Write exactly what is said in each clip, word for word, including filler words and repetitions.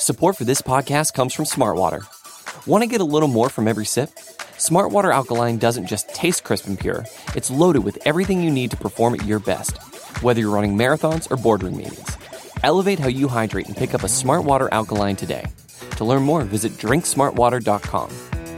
Support for this podcast comes from Smartwater. Want to get a little more from every sip? Smartwater Alkaline doesn't just taste crisp and pure, it's loaded with everything you need to perform at your best, whether you're running marathons or boardroom meetings. Elevate how you hydrate and pick up a Smartwater Alkaline today. To learn more, visit drink smartwater dot com.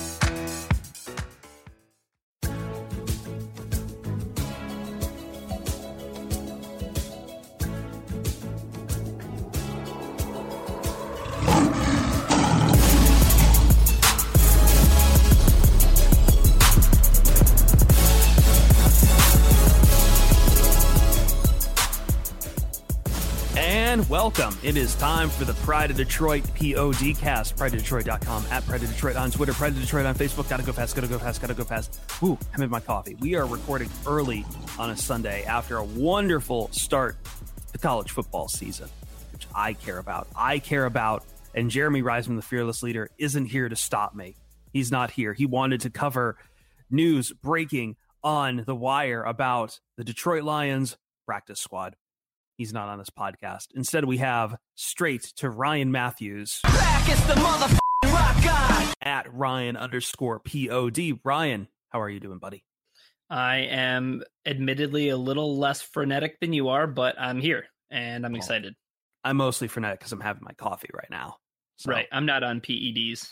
Welcome. It is time for the Pride of Detroit Podcast. Pride of Detroit dot com, at Pride of Detroit on Twitter, Pride of Detroit on Facebook. Gotta go fast, gotta go fast, gotta go fast. Ooh, I'm in my coffee. We are recording early on a Sunday after a wonderful start to the college football season, which I care about. I care about, and Jeremy Reisman, the fearless leader, isn't here to stop me. He's not here. He wanted to cover news breaking on the wire about the Detroit Lions practice squad. He's not on this podcast. Instead, we have straight to Ryan Matthews. Back is the motherfucking rock guy. At Ryan underscore P O D. Ryan, how are you doing, buddy? I am admittedly a little less frenetic than you are, but I'm here and I'm oh. excited. I'm mostly frenetic because I'm having my coffee right now. So. Right. I'm not on P E Ds.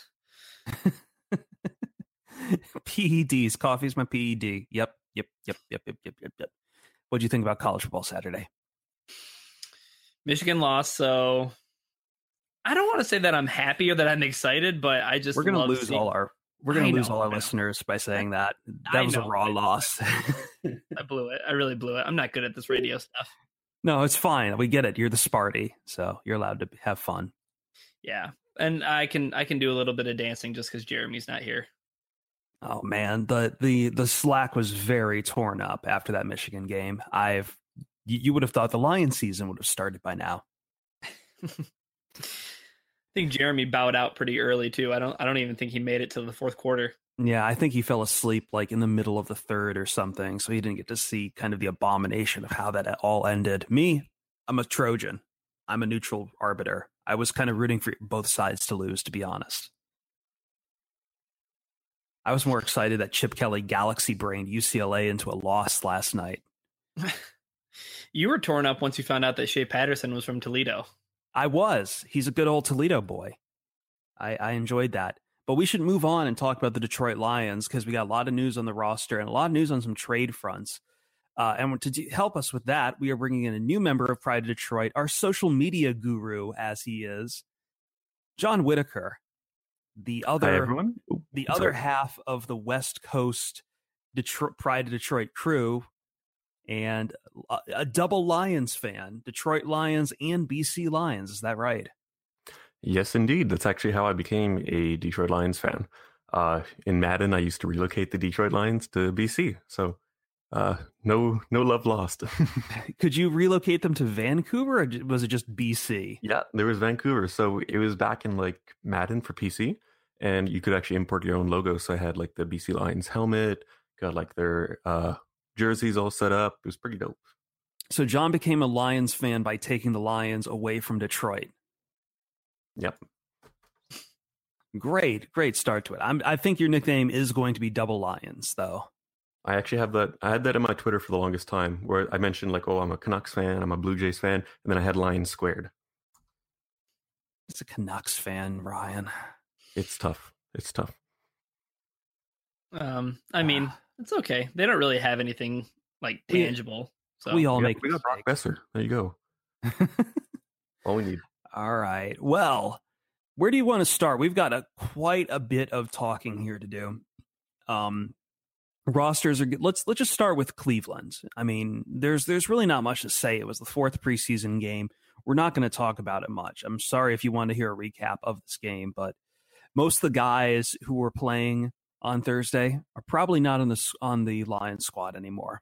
P E Ds. Coffee's my P E D. Yep. Yep. Yep. Yep. Yep. Yep. Yep. Yep. What do you think about college football Saturday? Michigan lost, so I don't want to say that I'm happy or that I'm excited, but I just we're gonna love lose seeing... all our we're gonna I lose know, all our listeners by saying that that I was know, a raw loss. I blew it. I really blew it. I'm not good at this radio stuff. No, it's fine. We get it. You're the Sparty, so you're allowed to have fun. Yeah, and I can I can do a little bit of dancing just because Jeremy's not here. Oh man, the the the slack was very torn up after that Michigan game. I've You would have thought the Lions season would have started by now. I think Jeremy bowed out pretty early too. I don't. I don't even think he made it to the fourth quarter. Yeah, I think he fell asleep like in the middle of the third or something, so he didn't get to see kind of the abomination of how that all ended. Me, I'm a Trojan. I'm a neutral arbiter. I was kind of rooting for both sides to lose, to be honest. I was more excited that Chip Kelly galaxy brained U C L A into a loss last night. You were torn up once you found out that Shea Patterson was from Toledo. I was. He's a good old Toledo boy. I, I enjoyed that. But we should move on and talk about the Detroit Lions because we got a lot of news on the roster and a lot of news on some trade fronts. Uh, and to d- help us with that, we are bringing in a new member of Pride of Detroit, our social media guru, as he is, John Whitaker, the other, Hi, everyone. the I'm other sorry. half of the West Coast Detroit, Pride of Detroit crew. And a, a double Lions fan, Detroit Lions and B C Lions. Is that right? Yes, indeed. That's actually how I became a Detroit Lions fan. Uh, in Madden, I used to relocate the Detroit Lions to B C. So uh, no no love lost. Could you relocate them to Vancouver or was it just B C? Yeah, there was Vancouver. So it was back in like Madden for P C. And you could actually import your own logo. So I had like the B C Lions helmet, got like their... Uh, jerseys all set up. It was pretty dope. So John became a Lions fan by taking the Lions away from Detroit. Yep. Great, great start to it. I'm, I think your nickname is going to be Double Lions, though. I actually have that. I had that in my Twitter for the longest time where I mentioned like, oh, I'm a Canucks fan, I'm a Blue Jays fan, and then I had Lions squared. It's a Canucks fan, Ryan. It's tough. It's tough. Um, I mean... It's okay. They don't really have anything like tangible. So we all yeah, make we got Brock Besser. There you go. All we need. All right. Well, where do you want to start? We've got a quite a bit of talking here to do. Um, rosters are. Let's let's just start with Cleveland. I mean, there's there's really not much to say. It was the fourth preseason game. We're not going to talk about it much. I'm sorry if you want to hear a recap of this game, but most of the guys who were playing on Thursday are probably not on the on the Lions squad anymore.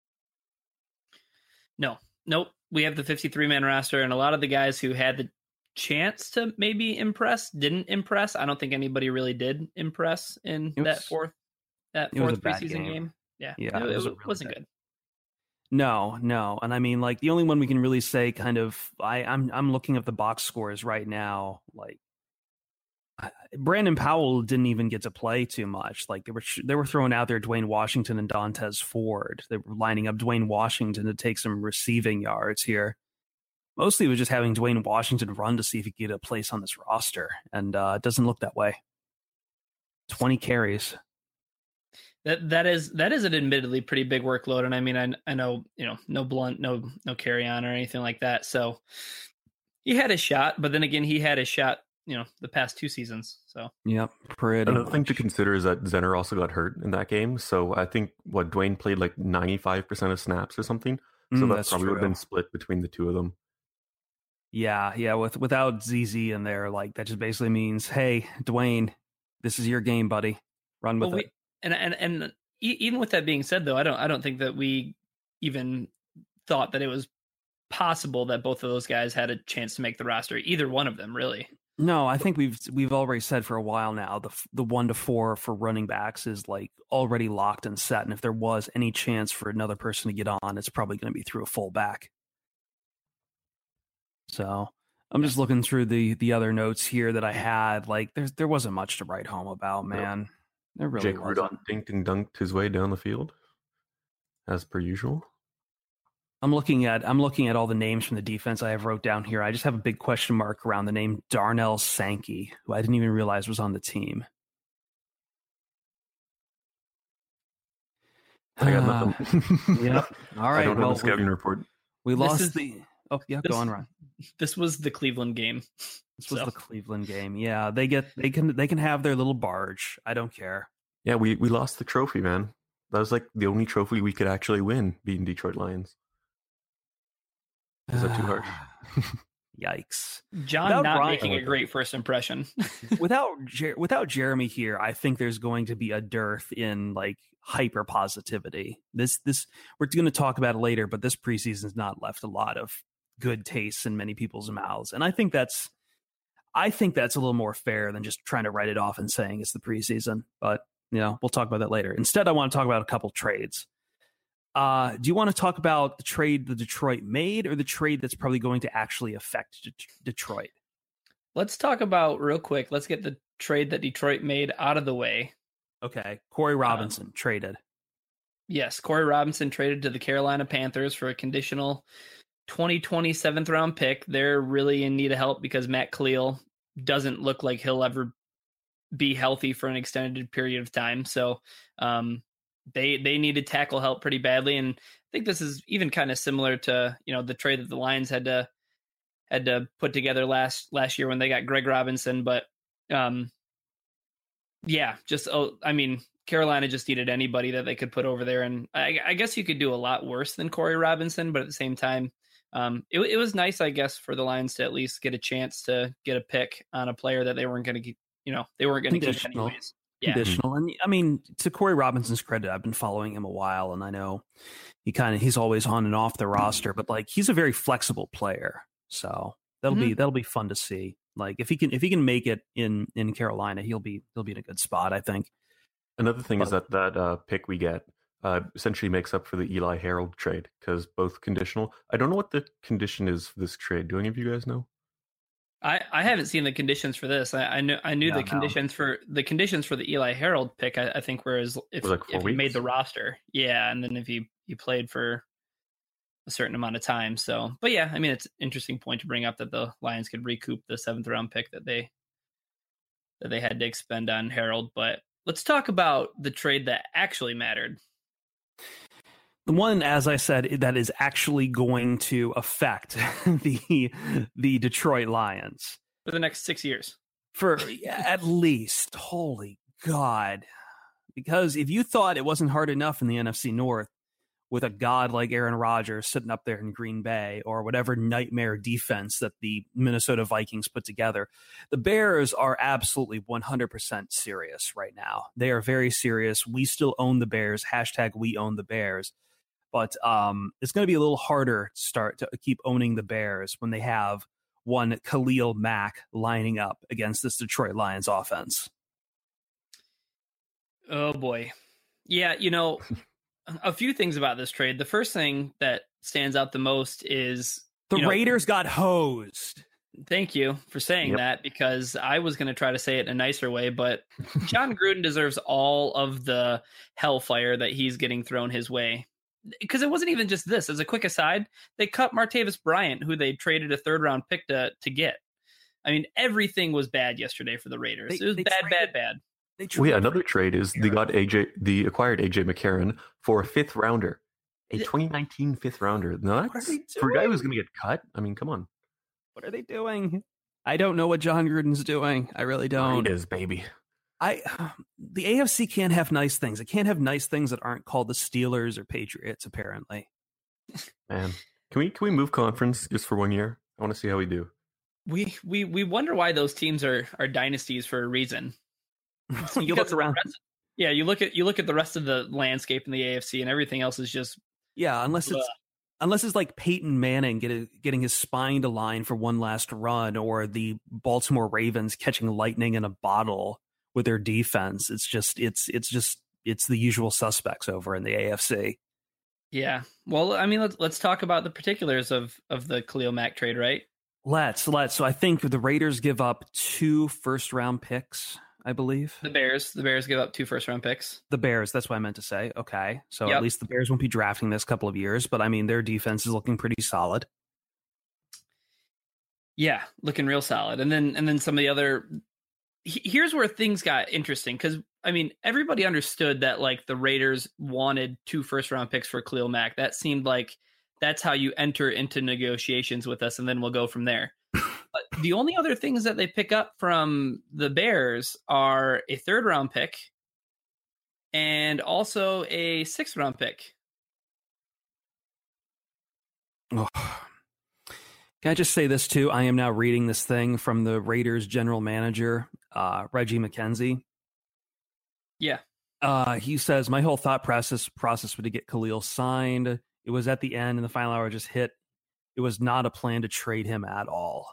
No, nope. We have the fifty-three man roster, and a lot of the guys who had the chance to maybe impress didn't impress. I don't think anybody really did impress in was, that fourth that it was fourth a bad preseason game. game. Yeah, yeah, it, it, was it really wasn't bad. good. No, no. And I mean, like, the only one we can really say kind of, I, I'm I'm looking at the box scores right now. Like, Brandon Powell didn't even get to play too much. Like, they were they were throwing out there Dwayne Washington and Dontez Ford. They were lining up Dwayne Washington to take some receiving yards here. Mostly it was just having Dwayne Washington run to see if he could get a place on this roster. And uh, it doesn't look that way. twenty carries. That that is that is an admittedly pretty big workload, and I mean I I know you know no blunt no no carry on or anything like that. So he had a shot, but then again he had a shot you know the past two seasons. So yep, pretty. Another much. thing to consider is that Zenner also got hurt in that game. So I think what Dwayne played like ninety-five percent of snaps or something. So Mm, that that's probably would have true. been split between the two of them. Yeah, yeah. With without Z Z in there, like that just basically means, hey, Dwayne, this is your game, buddy. Run with well, it. we, and and and e- even with that being said, though, I don't I don't think that we even thought that it was possible that both of those guys had a chance to make the roster. Either one of them, really. No, I think we've we've already said for a while now the the one to four for running backs is like already locked and set, and if there was any chance for another person to get on, it's probably going to be through a fullback. So I'm just looking through the the other notes here that I had. Like there's there wasn't much to write home about, man. There really Jake wasn't. Rudolph dinked and dunked his way down the field, as per usual. I'm looking at I'm looking at all the names from the defense I have wrote down here. I just have a big question mark around the name Darnell Sankey, who I didn't even realize was on the team. I got nothing. Yep. All right. I don't well, have a scouting we, report. we This lost is- the. Oh yeah, this- go on, Ron. This was the Cleveland game. This was So. the Cleveland game. Yeah, they get they can they can have their little barge. I don't care. Yeah, we, we lost the trophy, man. That was like the only trophy we could actually win, beating Detroit Lions. Is that too harsh? Yikes! John Without not Ryan- making a great first impression. without Jer- without Jeremy here, I think there's going to be a dearth in like hyper positivity. This this we're going to talk about it later, but this preseason's not left a lot of good tastes in many people's mouths, and I think that's I think that's a little more fair than just trying to write it off and saying it's the preseason. But you know, we'll talk about that later. Instead, I want to talk about a couple trades. Uh, do you want to talk about the trade the Detroit made, or the trade that's probably going to actually affect De- Detroit? Let's talk about real quick. Let's get the trade that Detroit made out of the way. Okay, Corey Robinson um, traded. Yes, Corey Robinson traded to the Carolina Panthers for a conditional twenty twenty seventh round pick. They're really in need of help because Matt Khalil doesn't look like he'll ever be healthy for an extended period of time. So um, they they needed tackle help pretty badly, and I think this is even kind of similar to you know the trade that the Lions had to had to put together last last year when they got Greg Robinson. But um, yeah, just oh, I mean. Carolina just needed anybody that they could put over there. And I, I guess you could do a lot worse than Corey Robinson, but at the same time, um, it, it was nice, I guess, for the Lions to at least get a chance to get a pick on a player that they weren't going to keep, you know, they weren't going to keep anyways. Yeah. Conditional. And I mean, to Corey Robinson's credit, I've been following him a while, and I know he kind of, he's always on and off the roster, but like, he's a very flexible player. So that'll mm-hmm. be, that'll be fun to see. Like if he can, if he can make it in, in Carolina, he'll be, he'll be in a good spot, I think. Another thing is that that uh, pick we get uh, essentially makes up for the Eli Harold trade because both conditional. I don't know what the condition is for this trade. Do any of you guys know? I, I haven't seen the conditions for this. I, I knew I knew no, the conditions no. for the conditions for the Eli Harold pick. I, I think whereas if, like if he made the roster, yeah, and then if he, he played for a certain amount of time. So, but yeah, I mean it's an interesting point to bring up that the Lions could recoup the seventh round pick that they that they had to expend on Harold, but. Let's talk about the trade that actually mattered. The one, as I said, that is actually going to affect the the Detroit Lions for the next six years. For at least, holy God. Because if you thought it wasn't hard enough in the N F C North with a god like Aaron Rodgers sitting up there in Green Bay or whatever nightmare defense that the Minnesota Vikings put together, the Bears are absolutely one hundred percent serious right now. They are very serious. We still own the Bears. Hashtag we own the Bears. But um, it's going to be a little harder to start to keep owning the Bears when they have one Khalil Mack lining up against this Detroit Lions offense. Oh, boy. Yeah, you know... a few things about this trade. The first thing that stands out the most is the you know, Raiders got hosed. Thank you for saying Yep. that, because I was going to try to say it in a nicer way, but John Gruden deserves all of the hellfire that he's getting thrown his way. Because it wasn't even just this. As a quick aside, they cut Martavis Bryant, who they traded a third round pick to, to get. I mean, everything was bad yesterday for the Raiders. They- it was they bad, traded- bad, bad. They Well, yeah, traded- another trade is they got A J, the acquired A J McCarron for a fifth rounder, a Yeah. twenty nineteen fifth rounder. Now What are that's they for a guy doing? who's going to get cut. I mean, come on, What are they doing? I don't know what John Gruden's doing. I really don't. Raiders, baby. I the A F C can't have nice things. It can't have nice things that aren't called the Steelers or Patriots. Apparently, Man, can we can we move conference just for one year? I want to see how we do. We we we wonder why those teams are are dynasties for a reason. you look Because around. the rest- yeah, you look at you look at the rest of the landscape in the A F C, and everything else is just Yeah, unless it's Ugh. unless it's like Peyton Manning getting getting his spine to line for one last run, or the Baltimore Ravens catching lightning in a bottle with their defense. It's just it's it's just it's the usual suspects over in the A F C. yeah. Well, I mean, let's let's talk about the particulars of of the Khalil Mack trade, right? Let's let's. So I think the Raiders give up two first round picks, I believe. The Bears, the Bears give up two first round picks. The Bears, that's what I meant to say. Okay. So Yep. at least the Bears won't be drafting this couple of years, but I mean, their defense is looking pretty solid. Yeah, looking real solid. And then and then some of the other he- here's where things got interesting, because I mean, everybody understood that like the Raiders wanted two first round picks for Khalil Mack. That seemed like that's how you enter into negotiations with us, and then we'll go from there. But the only other things that they pick up from the Bears are a third round pick and also a sixth round pick. Oh. Can I just say this too? I am now reading this thing from the Raiders general manager, uh, Reggie McKenzie. Yeah. Uh, he says, my whole thought process process was to get Khalil signed. It was at the end and the final hour just hit. It was not a plan to trade him at all.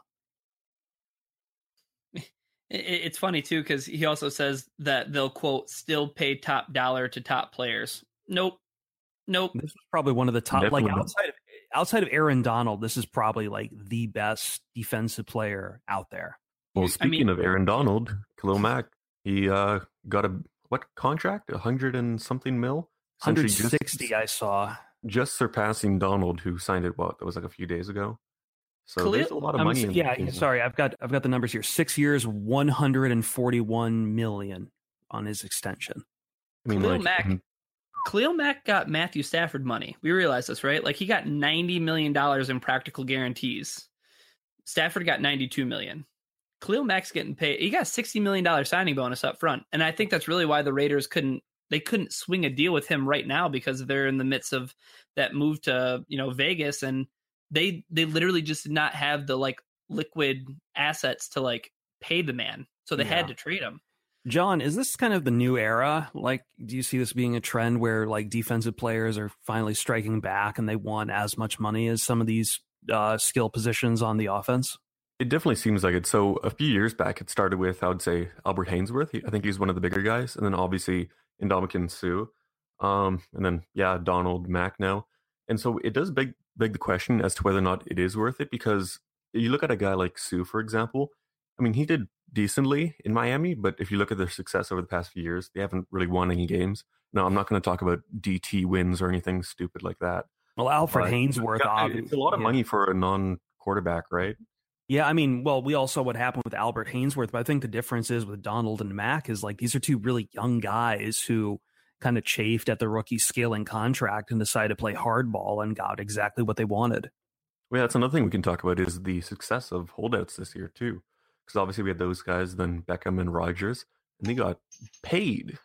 It- It's funny too, because he also says that they'll quote still pay top dollar to top players. Nope, nope. This is probably one of the top, Definitely like not. outside of outside of Aaron Donald, this is probably like the best defensive player out there. Well, I speaking mean- of Aaron Donald, Khalil Mack, he uh, got a what contract? A hundred and something mil. one Essentially hundred sixty, just, I saw. just surpassing Donald, who signed it. What that was like a few days ago. So Khalil- there's a lot of I'm money. s- in yeah, in- sorry, I've got I've got the numbers here. Six years, one hundred and forty-one million on his extension. I mean, Khalil like, Mack- mhm. Khalil Mack got Matthew Stafford money. We realize this, right? Like he got ninety million dollars in practical guarantees. Stafford got ninety-two million dollars. Khalil Mack's getting paid. He got a sixty million dollars signing bonus up front. And I think that's really why the Raiders couldn't, they couldn't swing a deal with him right now, because they're in the midst of that move to, you know, Vegas. And they, they literally just did not have the like liquid assets to like pay the man. So they Yeah. had to trade him. John, is this kind of the new era? Like, do you see this being a trend where like defensive players are finally striking back and they want as much money as some of these uh, skill positions on the offense? It definitely seems like it. So a few years back, it started with, I would say, Albert Hainsworth. He, I think he's one of the bigger guys. And then obviously Ndamukong Suh. Um, and then, yeah, Donald Mack now. And so it does beg, beg the question as to whether or not it is worth it, because you look at a guy like Suh, for example. I mean, he did decently in Miami, but if you look at their success over the past few years, they haven't really won any games. No, I'm not going to talk about D T wins or anything stupid like that. Well, Alfred But, Hainsworth, yeah, obviously. it's a lot of yeah. money for a non-quarterback, right? Yeah, I mean, well, we all saw what happened with Albert Hainsworth, but I think the difference is with Donald and Mack is like these are two really young guys who kind of chafed at the rookie scaling contract and decided to play hardball and got exactly what they wanted. Well, yeah, that's another thing we can talk about is the success of holdouts this year too, because obviously we had those guys, then Beckham and Rodgers, and they got paid.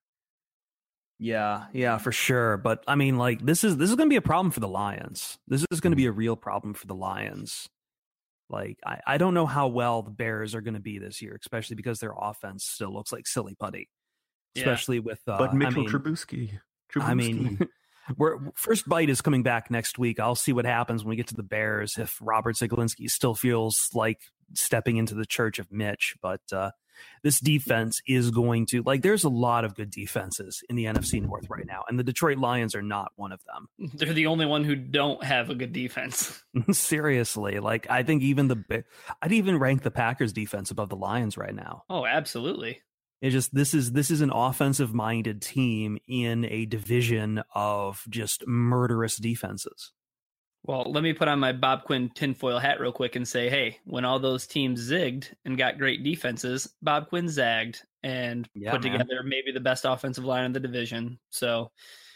Yeah, yeah, for sure. But I mean, like this is this is going to be a problem for the Lions. This is going to be a real problem for the Lions. Like I, I don't know how well the Bears are going to be this year, especially because their offense still looks like silly putty. Yeah. Especially with uh, But Mitchell I mean, Trubisky, Trubisky. I mean, we're first bite is coming back next week. I'll see what happens when we get to the Bears. If Robert Zaglinski still feels like stepping into the church of Mitch, but uh, this defense is going to, like, there's a lot of good defenses in the N F C North right now, and the Detroit Lions are not one of them. They're the only one who don't have a good defense. Seriously, like, I think even the, I'd even rank the Packers defense above the Lions right now. Oh, absolutely. It just, this is, this is an offensive minded team in a division of just murderous defenses. Well, let me put on my Bob Quinn tinfoil hat real quick and say, hey, when all those teams zigged and got great defenses, Bob Quinn zagged and yeah, put man. together maybe the best offensive line in the division. So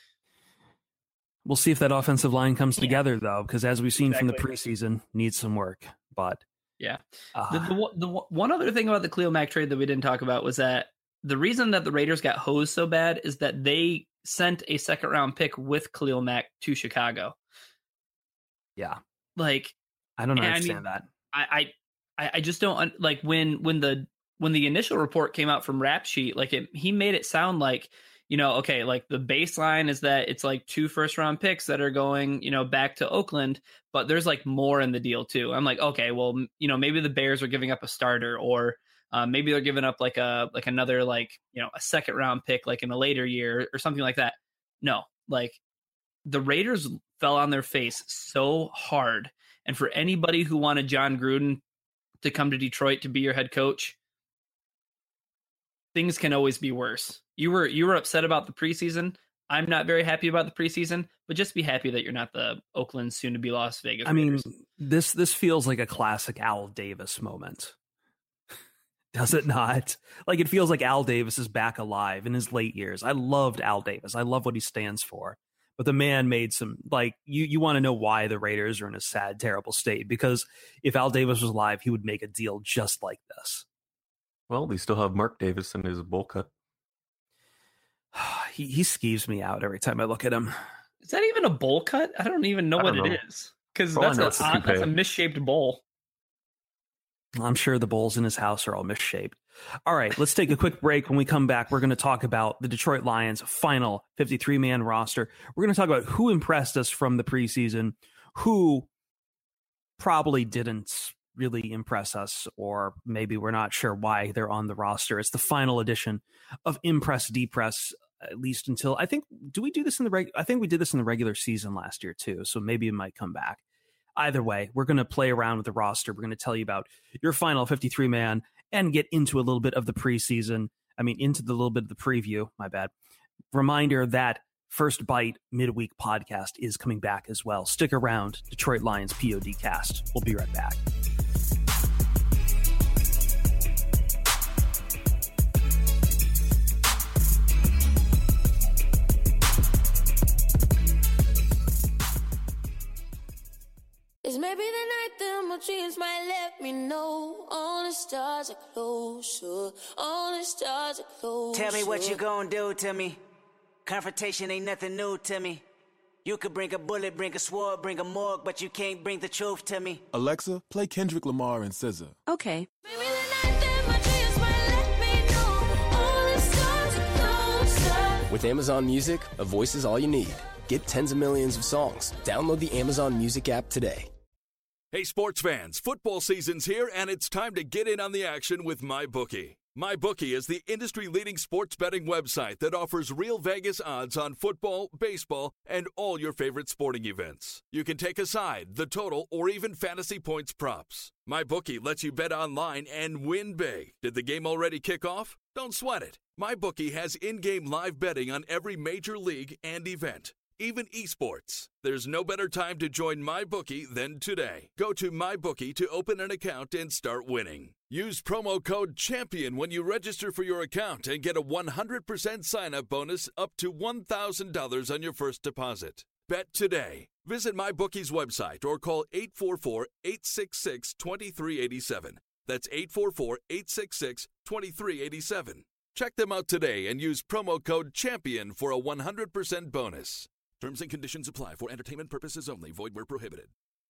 we'll see if that offensive line comes yeah. together, though, because as we've seen exactly. from the preseason, needs some work. But yeah, uh, the, the, the one other thing about the Khalil Mack trade that we didn't talk about was that the reason that the Raiders got hosed so bad is that they sent a second round pick with Khalil Mack to Chicago. Yeah, like I don't understand I mean, that. I, I I just don't like when when the when the initial report came out from Rap Sheet, like it, he made it sound like, you know, okay, like the baseline is that it's like two first round picks that are going, you know, back to Oakland, but there's like more in the deal too. I'm like, okay, well, you know, maybe the Bears are giving up a starter, or uh, maybe they're giving up like a like another like, you know, a second round pick like in a later year or something like that. No, like the Raiders fell on their face so hard. And for anybody who wanted John Gruden to come to Detroit to be your head coach, things can always be worse. You were you were upset about the preseason. I'm not very happy about the preseason, but just be happy that you're not the Oakland, soon to be Las Vegas I Raiders. mean, this this feels like a classic Al Davis moment. Does it not? Like, it feels like Al Davis is back alive in his late years. I loved Al Davis. I love what he stands for. But the man made some, like, you, you want to know why the Raiders are in a sad, terrible state. Because if Al Davis was alive, he would make a deal just like this. Well, they still have Mark Davis in his bowl cut. he he skeeves me out every time I look at him. Is that even a bowl cut? I don't even know I what Oh, don't know. it is. Because that's, it's a, a odd- that's a toupee. misshaped bowl. I'm sure the bowls in his house are all misshaped. All right, let's take a quick break. When we come back, we're going to talk about the Detroit Lions' final fifty-three man roster. We're going to talk about who impressed us from the preseason, who probably didn't really impress us, or maybe we're not sure why they're on the roster. It's the final edition of Impress Depress, at least until, I think, do we do this in the reg? I think we did this in the regular season last year too, so maybe it might come back. Either way, we're going to play around with the roster. We're going to tell you about your final fifty-three man and get into a little bit of the preseason. I mean, into the little bit of the preview. My bad. Reminder that First Bite midweek podcast is coming back as well. Stick around. Detroit Lions P O D cast. We'll be right back. It's maybe the night that my dreams might let me know. All the stars are closer. All the stars are closer. Tell me what you gonna do to me. Confrontation ain't nothing new to me. You could bring a bullet, bring a sword, bring a morgue, but you can't bring the truth to me. Alexa, play Kendrick Lamar and S Z A. Okay. Maybe the night that my dreams might let me know. All the stars are closer. With Amazon Music, a voice is all you need. Get tens of millions of songs. Download the Amazon Music app today. Hey, sports fans, football season's here, and it's time to get in on the action with MyBookie. MyBookie is the industry-leading sports betting website that offers real Vegas odds on football, baseball, and all your favorite sporting events. You can take a side, the total, or even fantasy points props. MyBookie lets you bet online and win big. Did the game already kick off? Don't sweat it. MyBookie has in-game live betting on every major league and event, even esports. There's no better time to join MyBookie than today. Go to MyBookie to open an account and start winning. Use promo code CHAMPION when you register for your account and get a one hundred percent sign-up bonus up to one thousand dollars on your first deposit. Bet today. Visit MyBookie's website or call eight four four, eight six six, two three eight seven. That's eight four four, eight six six, two three eight seven. Check them out today and use promo code CHAMPION for a one hundred percent bonus. Terms and conditions apply for entertainment purposes only. Void where prohibited.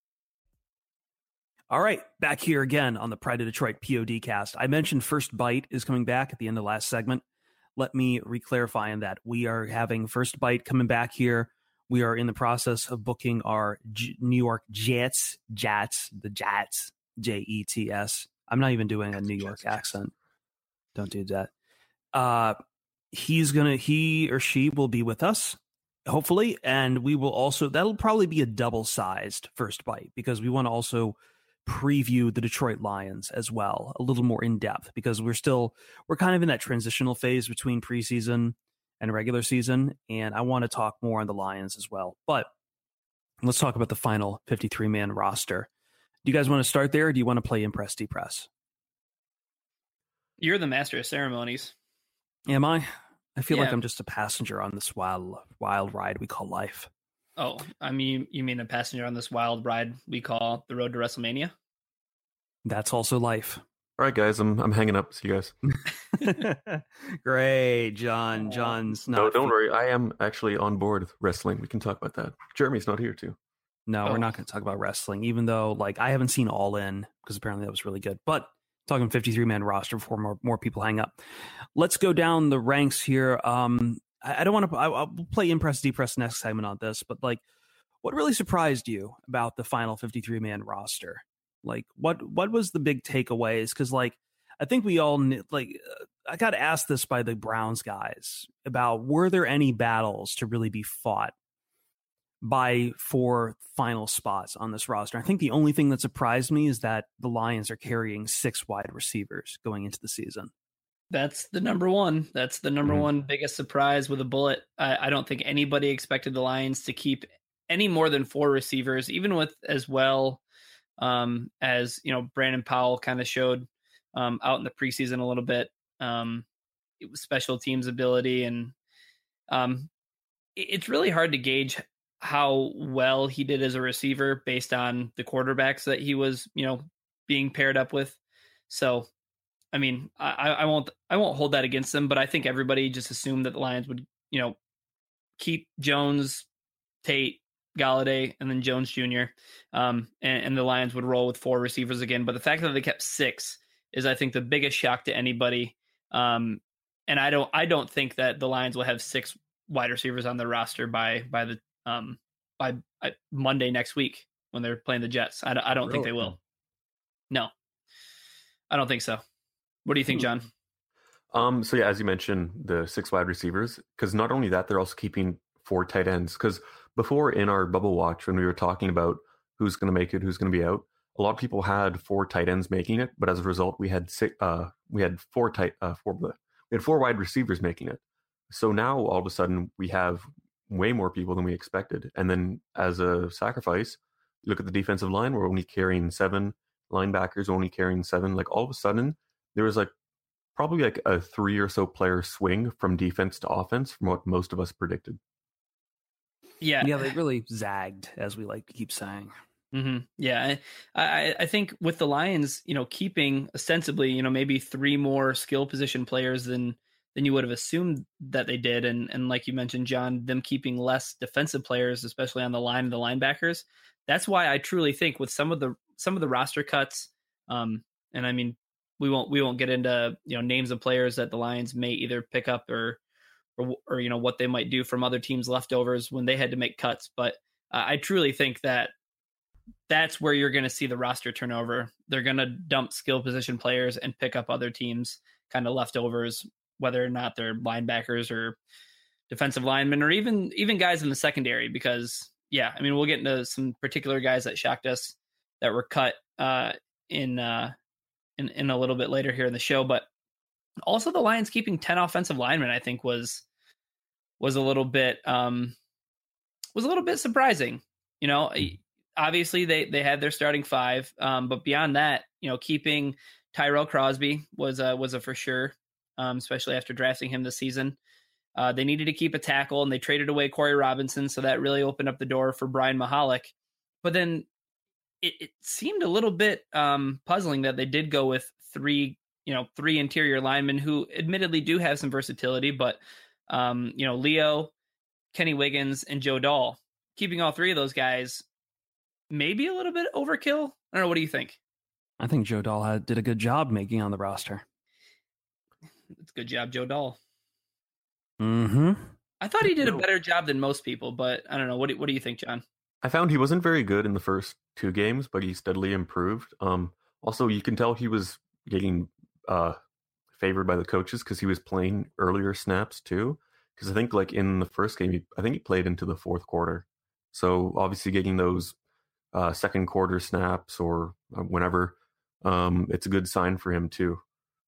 All right, back here again on the Pride of Detroit P O D cast. I mentioned First Bite is coming back at the end of last segment. Let me re-clarify on that. We are having First Bite coming back here. We are in the process of booking our J- New York Jets, Jets, the Jets, J E T S. I'm not even doing a New York accent. Don't do that. Uh, he's gonna, he or she will be with us, hopefully, and we will also, that'll probably be a double-sized First Bite, because we want to also preview the Detroit Lions as well, a little more in depth, because we're still, we're kind of in that transitional phase between preseason and regular season, and I want to talk more on the Lions as well. But let's talk about the final fifty-three man roster. Do you guys want to start there, or do you want to play Impress Depress? You're the master of ceremonies. Am I? I feel Yeah. like I'm just a passenger on this wild, wild ride we call life. Oh, I mean, you mean a passenger on this wild ride we call the road to WrestleMania? That's also life. All right, guys, I'm I'm hanging up. See you guys. Great, John. John's not. No, don't worry. I am actually on board with wrestling. We can talk about that. Jeremy's not here too. No, Oh. we're not going to talk about wrestling, even though, like, I haven't seen All In, because apparently that was really good. But talking fifty-three man roster before more, more people hang up. Let's go down the ranks here. Um, I, I don't want to. I'll play Impress Depress next segment on this, but like, what really surprised you about the final fifty-three man roster? Like, what what was the big takeaways? Because, like, I think we all kn- like. Uh, I got asked this by the Browns guys about, were there any battles to really be fought by four final spots on this roster? I think the only thing that surprised me is that the Lions are carrying six wide receivers going into the season. That's the number one. That's the number Mhm. one biggest surprise with a bullet. I, I don't think anybody expected the Lions to keep any more than four receivers, even with as well um, as, you know, Brandon Powell kind of showed um, out in the preseason a little bit. Um, it was special teams ability, and um, it, it's really hard to gauge how well he did as a receiver based on the quarterbacks that he was, you know, being paired up with. So, I mean, I, I won't, I won't hold that against them, but I think everybody just assumed that the Lions would, you know, keep Jones, Tate, Galladay, and then Jones Junior Um, and, and the Lions would roll with four receivers again. But the fact that they kept six is, I think, the biggest shock to anybody. Um, and I don't, I don't think that the Lions will have six wide receivers on their roster by, by the, um, by, by Monday next week when they're playing the Jets. I don't, I don't think they will. No, I don't think so. What do you think, John? Um, so yeah, as you mentioned, the six wide receivers, because not only that, they're also keeping four tight ends. Because before, in our bubble watch, when we were talking about who's going to make it, who's going to be out, a lot of people had four tight ends making it, but as a result, we had six. Uh, we had four tight, uh, four. We had four wide receivers making it. So now all of a sudden, we have way more people than we expected. And then, as a sacrifice, look at the defensive line. We're only carrying seven linebackers, only carrying seven. Like, all of a sudden, there was like probably like a three or so player swing from defense to offense from what most of us predicted. Yeah. Yeah, they really zagged, as we like to keep saying. Mm-hmm. Yeah. I, I, I think with the Lions, you know, keeping ostensibly, you know, maybe three more skill position players than, than you would have assumed that they did. And, and like you mentioned, John, them keeping less defensive players, especially on the line of the linebackers. That's why I truly think with some of the, some of the roster cuts, um, and I mean, we won't, we won't get into, you know, names of players that the Lions may either pick up or, or, or, you know, what they might do from other teams' leftovers when they had to make cuts. But uh, I truly think that that's where you're going to see the roster turnover. They're going to dump skill position players and pick up other teams' kind of leftovers, whether or not they're linebackers or defensive linemen, or even, even guys in the secondary, because yeah, I mean, we'll get into some particular guys that shocked us that were cut uh, in, uh, in, in a little bit later here in the show, but also the Lions keeping ten offensive linemen, I think was, was a little bit, um, was a little bit surprising. You know, obviously they, they had their starting five, um, but beyond that, you know, keeping Tyrell Crosby was a, was a for sure, um, especially after drafting him this season. Uh, they needed to keep a tackle, and they traded away Corey Robinson, so that really opened up the door for Brian Mahalik. But then it, it seemed a little bit um, puzzling that they did go with three, you know, three interior linemen who admittedly do have some versatility, but um, you know, Leo, Kenny Wiggins, and Joe Dahl. Keeping all three of those guys, maybe a little bit overkill. I don't know. What do you think? I think Joe Dahl had, did a good job making on the roster. It's a good job, Joe Dahl. Mm-hmm. I thought he did a better job than most people, but I don't know. What do, what do you think, John? I found he wasn't very good in the first two games, but he steadily improved. Um, Also, you can tell he was getting uh, favored by the coaches because he was playing earlier snaps too. Because I think like in the first game, he, I think he played into the fourth quarter. So obviously getting those uh, second quarter snaps or whenever, um, it's a good sign for him too.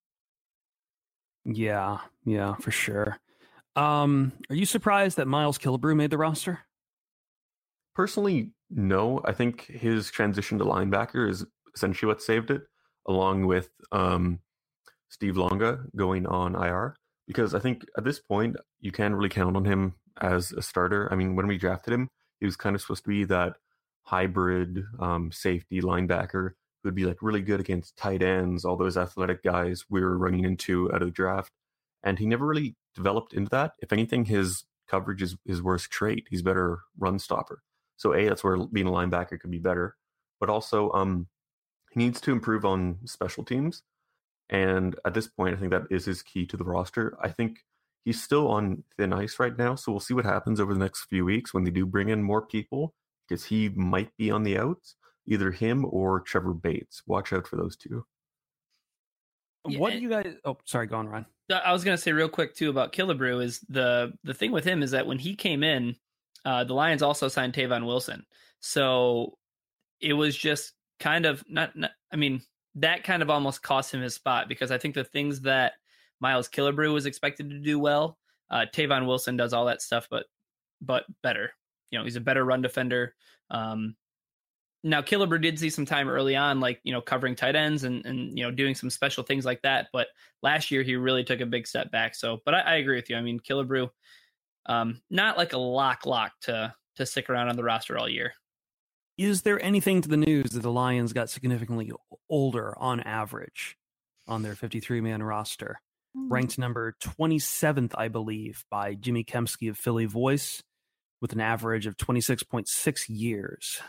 Yeah, yeah, for sure. Um, are you surprised that Miles Killebrew made the roster? Personally, no. I think his transition to linebacker is essentially what saved it, along with um, Steve Longa going on I R. Because I think at this point, you can't really count on him as a starter. I mean, when we drafted him, he was kind of supposed to be that hybrid um, safety linebacker who would be like really good against tight ends, all those athletic guys we were running into out of the draft. And he never really developed into that. If anything, his coverage is his worst trait. He's better run stopper. So A, that's where being a linebacker could be better. But also, um, he needs to improve on special teams. And at this point, I think that is his key to the roster. I think he's still on thin ice right now. So we'll see what happens over the next few weeks when they do bring in more people, because he might be on the outs, either him or Trevor Bates. Watch out for those two. What do you guys... Oh, sorry, go on, Ron. I was going to say real quick, too, about Killebrew is the, the thing with him is that when he came in, uh, the Lions also signed Tavon Wilson. So it was just kind of not, not, I mean, that kind of almost cost him his spot, because I think the things that Miles Killebrew was expected to do well, uh, Tavon Wilson does all that stuff, but but better. You know, he's a better run defender. Um, now, Killebrew did see some time early on, like, you know, covering tight ends and, and, you know, doing some special things like that. But last year, he really took a big step back. So, but I, I agree with you. I mean, Killebrew, um, not like a lock lock to to stick around on the roster all year. Is there anything to the news that the Lions got significantly older on average on their fifty-three man roster? Mm. Ranked number twenty-seventh, I believe, by Jimmy Kempski of Philly Voice, with an average of twenty-six point six years.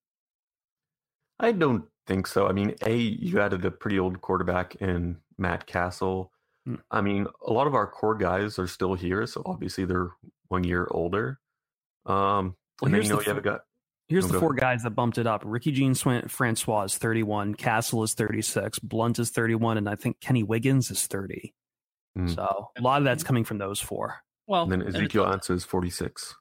I don't think so. I mean, A, you added a pretty old quarterback in Matt Castle. Hmm. I mean, a lot of our core guys are still here, so obviously they're one year older. Um, well, and then, you know, the, you have a guy. Here's the four guys that bumped it up. Ricky Jean Francois is thirty-one, Castle is thirty-six, Blunt is thirty-one, and I think Kenny Wiggins is thirty. Hmm. So a lot of that's coming from those four. Well, and then Ezekiel Ansah is forty-six.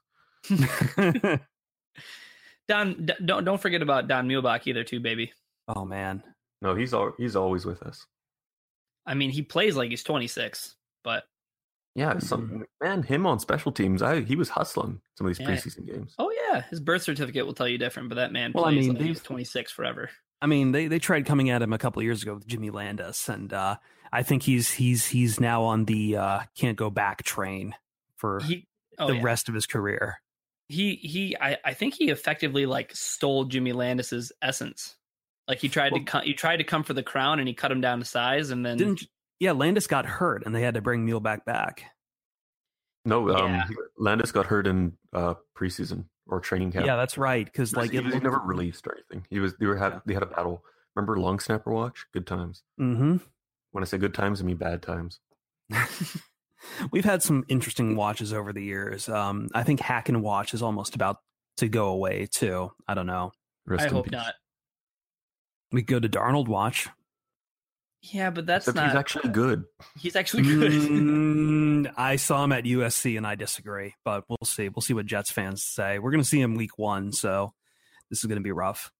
Don, don't don't forget about Don Muhlbach either, too, baby. Oh man, no, he's all, he's always with us. I mean, he plays like he's twenty-six, but yeah, some, man, him on special teams, I he was hustling some of these yeah. preseason games. Oh yeah, his birth certificate will tell you different, but that man well, plays I mean, like he's twenty-six forever. I mean, they they tried coming at him a couple of years ago with Jimmy Landis, and uh, I think he's he's he's now on the uh, can't go back train for he, oh, the yeah. rest of his career. He he I, I think he effectively like stole Jimmy Landis's essence. Like he tried well, to cut he tried to come for the crown and he cut him down to size and then didn't yeah Landis got hurt and they had to bring Muhlbach back. No, um, yeah. Landis got hurt in uh, preseason or training camp. Yeah, that's right. Because like he, it he looked, never released or anything. He was they were had yeah. they had a battle. Remember Long Snapper Watch? Good times. Mm-hmm. When I say good times, I mean bad times. We've had some interesting watches over the years. Um, I think Hack and Watch is almost about to go away too. I don't know. Rest I hope peace. Not. We go to Darnold Watch. Yeah, but that's Except not. He's actually good. He's actually good. mm, I saw him at U S C and I disagree, but we'll see. We'll see what Jets fans say. We're going to see him week one, so this is going to be rough.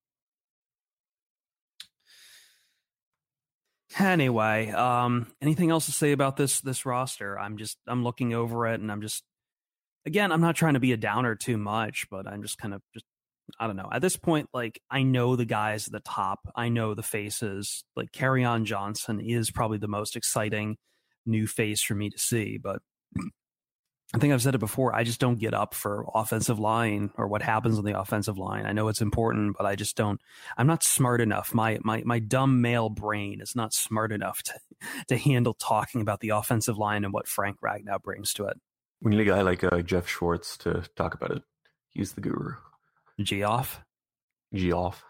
Anyway, um, anything else to say about this this roster? I'm just I'm looking over it and I'm just again, I'm not trying to be a downer too much, but I'm just kind of just I don't know. At this point, like I know the guys at the top, I know the faces. Like Kerryon Johnson is probably the most exciting new face for me to see, but I think I've said it before. I just don't get up for offensive line or what happens on the offensive line. I know it's important, but I just don't. I'm not smart enough. My my my dumb male brain is not smart enough to to handle talking about the offensive line and what Frank Ragnow brings to it. We need a guy like uh, Jeff Schwartz to talk about it. He's the guru. Geoff. Geoff.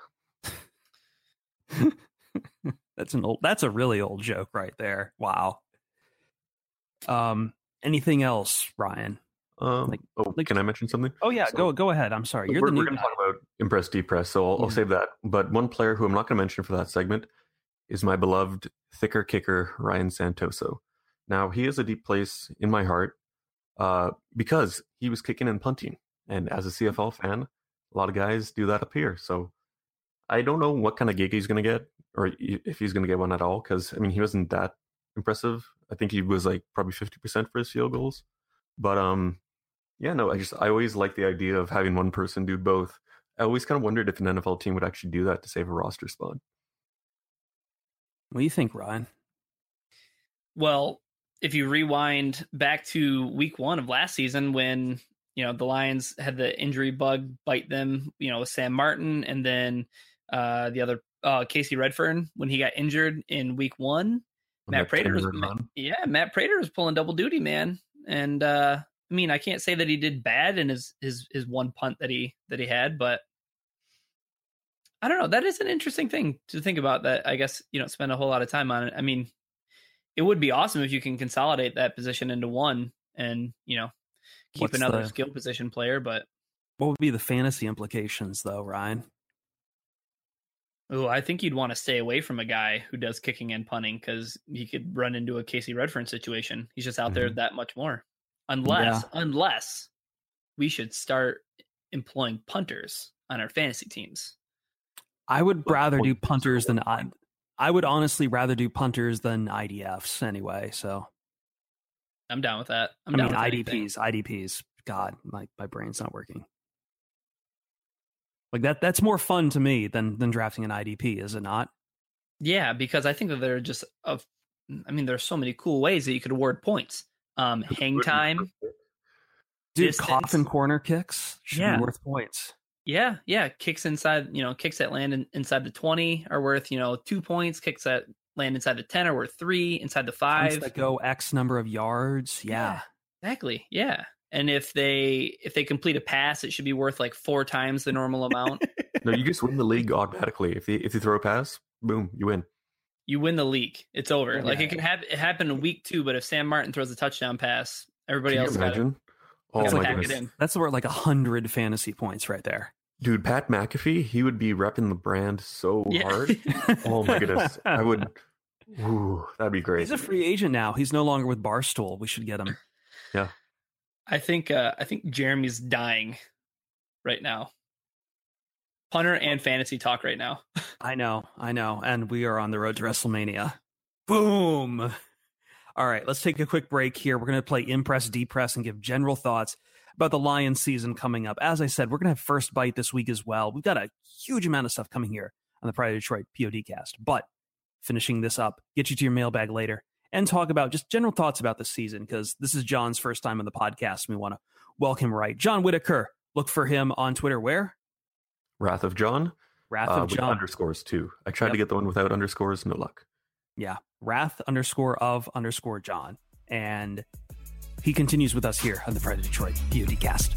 That's an old. That's a really old joke right there. Wow. Um. Anything else, Ryan? Um, like, oh, like, can I mention something? Oh yeah, so, go go ahead. I'm sorry, you're we're, the new we're going to talk about impress depress, so I'll, yeah. I'll save that. But one player who I'm not going to mention for that segment is my beloved thicker kicker, Ryan Santoso. Now, he has a deep place in my heart uh, because he was kicking and punting. And as a C F L fan, a lot of guys do that up here. So I don't know what kind of gig he's going to get, or if he's going to get one at all, because, I mean, he wasn't that impressive. I think he was like probably fifty percent for his field goals. But um, yeah, no, I just, I always like the idea of having one person do both. I always kind of wondered if an N F L team would actually do that to save a roster spot. What do you think, Ryan? Well, if you rewind back to week one of last season when, you know, the Lions had the injury bug bite them, you know, with Sam Martin, and then uh, the other, uh, Casey Redfern, when he got injured in week one, Matt Prater was, yeah, Matt Prater was pulling double duty, man. And uh, I mean, I can't say that he did bad in his, his, his one punt that he, that he had, but I don't know. That is an interesting thing to think about, that I guess you don't spend a whole lot of time on it. I mean, it would be awesome if you can consolidate that position into one and, you know, keep What's another the, skill position player. But what would be the fantasy implications though, Ryan? Oh, I think you'd want to stay away from a guy who does kicking and punting, because he could run into a Casey Redfern situation. He's just out mm-hmm. there that much more. Unless, yeah. unless we should start employing punters on our fantasy teams. I would rather do punters than I. I would honestly rather do punters than I D Fs anyway. So I'm down with that. I'm I down mean, with I D anything. Ps, I D Ps. God, my, my brain's not working. Like that. That's more fun to me than than drafting an I D P, is it not? Yeah, because I think that there are just of. I mean, there's so many cool ways that you could award points. Um, hang time, dude. distance. Coffin corner kicks should yeah. be worth points. Yeah, yeah. Kicks inside, you know, kicks that land in, inside the twenty are worth, you know, two points. Kicks that land inside the ten are worth three. Inside the five, that go X number of yards. Yeah. yeah, exactly. Yeah, and if they if they complete a pass, it should be worth like four times the normal amount. No, you just win the league automatically. If you if you throw a pass, boom, you win. You win the league. It's over. Yeah. Like it can have it happen in week two, but if Sam Martin throws a touchdown pass, everybody Can else you imagine? Got it. Oh It's my like goodness. That's worth like a hundred fantasy points right there. Dude, Pat McAfee, he would be repping the brand so Yeah. hard. Oh my goodness. I would. Ooh, that'd be great. He's a free agent now. He's no longer with Barstool. We should get him. Yeah. I think uh, I think Jeremy's dying right now. Punter and fantasy talk right now. I know, I know. And we are on the road to WrestleMania. Boom. All right, let's take a quick break here. We're going to play Impress, Depress, and give general thoughts about the Lions season coming up. As I said, we're going to have First Bite this week as well. We've got a huge amount of stuff coming here on the Pride of Detroit P O D cast. But finishing this up, get you to your mailbag later and talk about just general thoughts about the season, because this is John's first time on the podcast. We want to welcome him right. John Whitaker. Look for him on Twitter. Where? Wrath of John. Wrath uh, of with John. Underscores too. I tried Yep. to get the one without underscores. No luck. Yeah. Wrath underscore of underscore John. And he continues with us here on the Pride of Detroit P O D cast.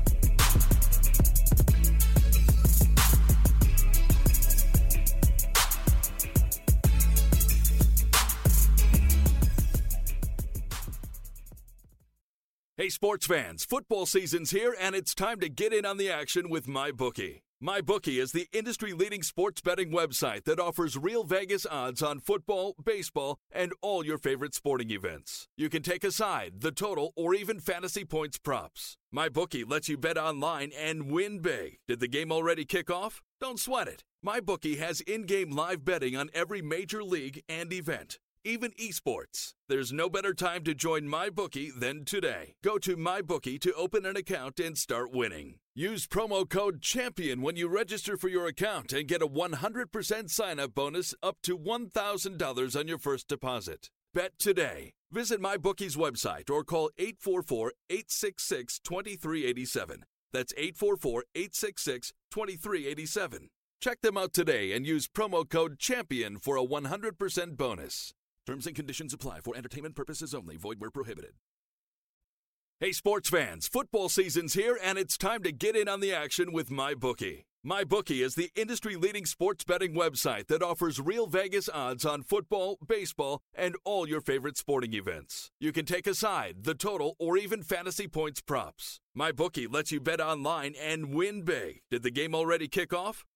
Hey, sports fans, football season's here, and it's time to get in on the action with MyBookie. MyBookie is the industry-leading sports betting website that offers real Vegas odds on football, baseball, and all your favorite sporting events. You can take a side, the total, or even fantasy points props. MyBookie lets you bet online and win big. Did the game already kick off? Don't sweat it. MyBookie has in-game live betting on every major league and event, even esports. There's no better time to join MyBookie than today. Go to MyBookie to open an account and start winning. Use promo code CHAMPION when you register for your account and get a one hundred percent sign-up bonus up to one thousand dollars on your first deposit. Bet today. Visit MyBookie's website or call eight four four, eight six six, two three eight seven. That's eight four four, eight six six, two three eight seven. Check them out today and use promo code CHAMPION for a one hundred percent bonus. Terms and conditions apply for entertainment purposes only. Void where prohibited. Hey, sports fans, football season's here, and it's time to get in on the action with MyBookie. MyBookie is the industry-leading sports betting website that offers real Vegas odds on football, baseball, and all your favorite sporting events. You can take a side, the total, or even fantasy points props. MyBookie lets you bet online and win big. Did the game already kick off?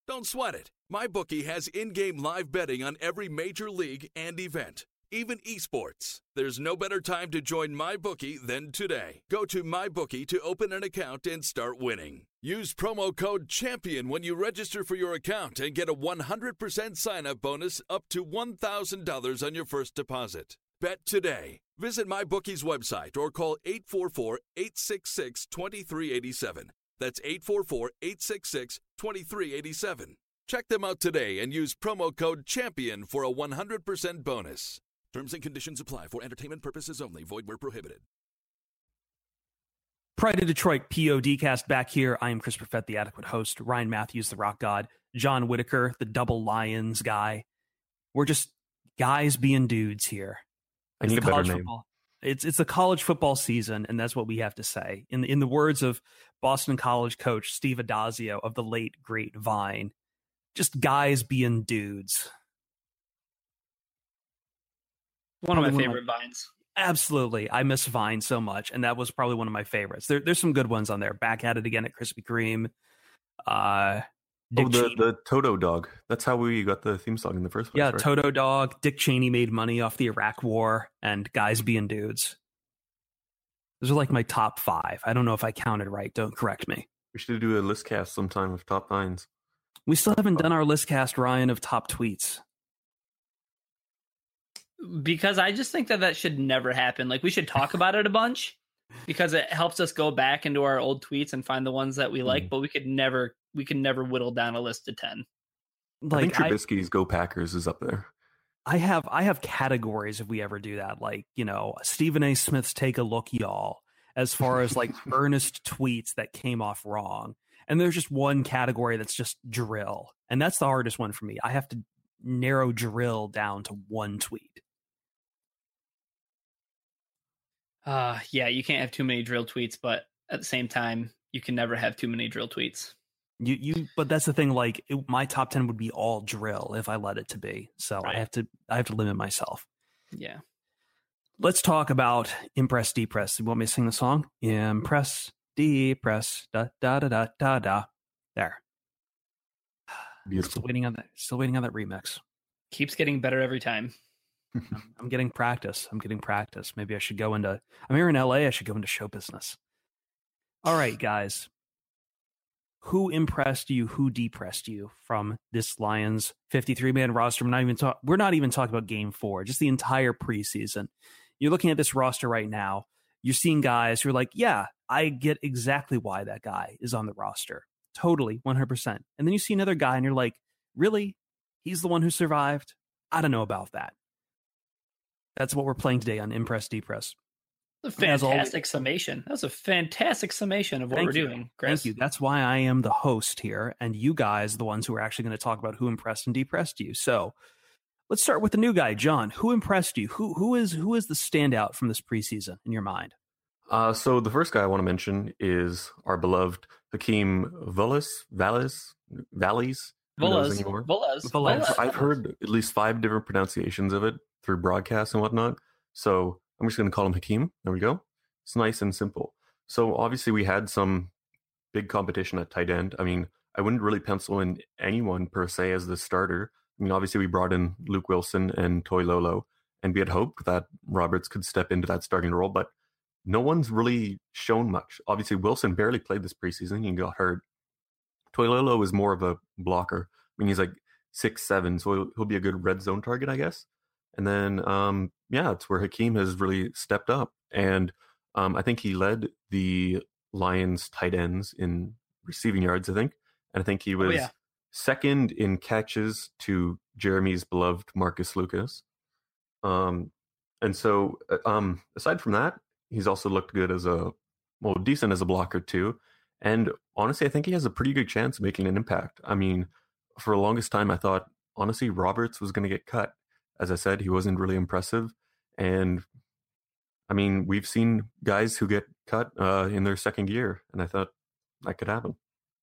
Don't sweat it. MyBookie has in-game live betting on every major league and event, even esports. There's no better time to join MyBookie than today. Go to MyBookie to open an account and start winning. Use promo code CHAMPION when you register for your account and get a one hundred percent sign-up bonus up to one thousand dollars on your first deposit. Bet today. Visit MyBookie's website or call eight four four, eight six six, two three eight seven. That's eight four four, eight six six, two three eight seven. Check them out today and use promo code CHAMPION for a one hundred percent bonus. Terms and conditions apply for entertainment purposes only. Void where prohibited. Pride of Detroit PODcast back here. I am Chris Perfett, the adequate host. Ryan Matthews, the rock god. John Whitaker, the double Lions guy. We're just guys being dudes here. I need a better name. Football. It's it's a college football season, and that's what we have to say. In in the words of Boston College coach Steve Adazio of the late great Vine, just guys being dudes. One of my Probably favorite one of my, Vines. Absolutely. I miss Vine so much, and that was probably one of my favorites. There, there's some good ones on there. Back at it again at Krispy Kreme. Uh, Dick oh, the, Cheney. the Toto dog. That's how we got the theme song in the first place. Yeah, right? Toto dog. Dick Cheney made money off the Iraq War, and guys being dudes. Those are like my top five. I don't know if I counted right. Don't correct me. We should do a list cast sometime of top nines. We still haven't done our list cast, Ryan, of top tweets. Because I just think that that should never happen. Like, we should talk about it a bunch because it helps us go back into our old tweets and find the ones that we like, mm. but we could never we could never whittle down a list to ten. Like, I think Trubisky's I, Go Packers is up there. I have I have categories if we ever do that, like, you know, Stephen A. Smith's Take a Look, Y'all, as far as like earnest tweets that came off wrong. And there's just one category that's just drill. And that's the hardest one for me. I have to narrow drill down to one tweet. Uh, yeah, you can't have too many drill tweets, but at the same time, you can never have too many drill tweets. You, you, but that's the thing. Like, it, my top ten would be all drill if I let it to be. So right. I have to, I have to limit myself. Yeah. Let's talk about Impress, Depress. You want me to sing the song? Impress, Depress, da da da da da da. There. Beautiful. Still waiting on that. Still waiting on that remix. Keeps getting better every time. I'm, I'm getting practice. I'm getting practice. Maybe I should go into. I'm here in L A. I should go into show business. All right, guys. Who impressed you? Who depressed you from this Lions fifty-three man roster? We're not even talk, We're not even talking about Game Four. Just the entire preseason. You're looking at this roster right now. You're seeing guys who are like, yeah, I get exactly why that guy is on the roster. Totally, one hundred percent. And then you see another guy, and you're like, really? He's the one who survived? I don't know about that. That's what we're playing today on Impress Depress. A fantastic summation. That was a fantastic summation of what Thank we're you. doing, Chris. Thank you. That's why I am the host here, and you guys are the ones who are actually going to talk about who impressed and depressed you. So let's start with the new guy, John. Who impressed you? Who who is who is the standout from this preseason in your mind? Uh, so the first guy I want to mention is our beloved Hakeem Valles. Valles? Valles? Valles. Valles. Valles. I've heard at least five different pronunciations of it through broadcasts and whatnot. So I'm just going to call him Hakeem. There we go. It's nice and simple. So obviously we had some big competition at tight end. I mean, I wouldn't really pencil in anyone per se as the starter. I mean, obviously we brought in Luke Wilson and Toy Lolo, and we had hoped that Roberts could step into that starting role, but no one's really shown much. Obviously Wilson barely played this preseason. He got hurt. Toy Lolo is more of a blocker. I mean, he's like six seven, so he'll, he'll be a good red zone target, I guess. And then, um, yeah, it's where Hakeem has really stepped up. And um, I think he led the Lions tight ends in receiving yards, I think. And I think he was oh, yeah. second in catches to Jeremy's beloved Marcus Lucas. Um, and so, um, aside from that, he's also looked good as a, well, decent as a blocker too. And honestly, I think he has a pretty good chance of making an impact. I mean, for the longest time, I thought, honestly, Roberts was going to get cut. As I said, he wasn't really impressive. And I mean, we've seen guys who get cut uh, in their second year, and I thought that could happen.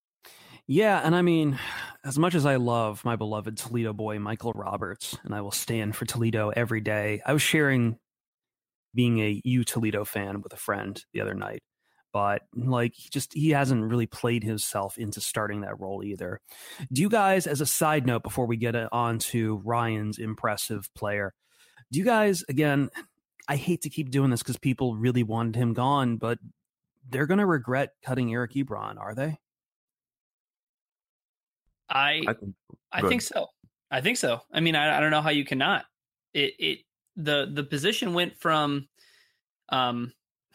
Yeah, and I mean, as much as I love my beloved Toledo boy, Michael Roberts, and I will stand for Toledo every day, I was sharing being a U Toledo fan with a friend the other night. but like he just he hasn't really played himself into starting that role either. Do you guys, as a side note, before we get on to Ryan's impressive player, do you guys, again, I hate to keep doing this because people really wanted him gone, but they're going to regret cutting Eric Ebron, are they? I I think, I think so. I think so. I mean, I, I don't know how you cannot. It it the the position went from um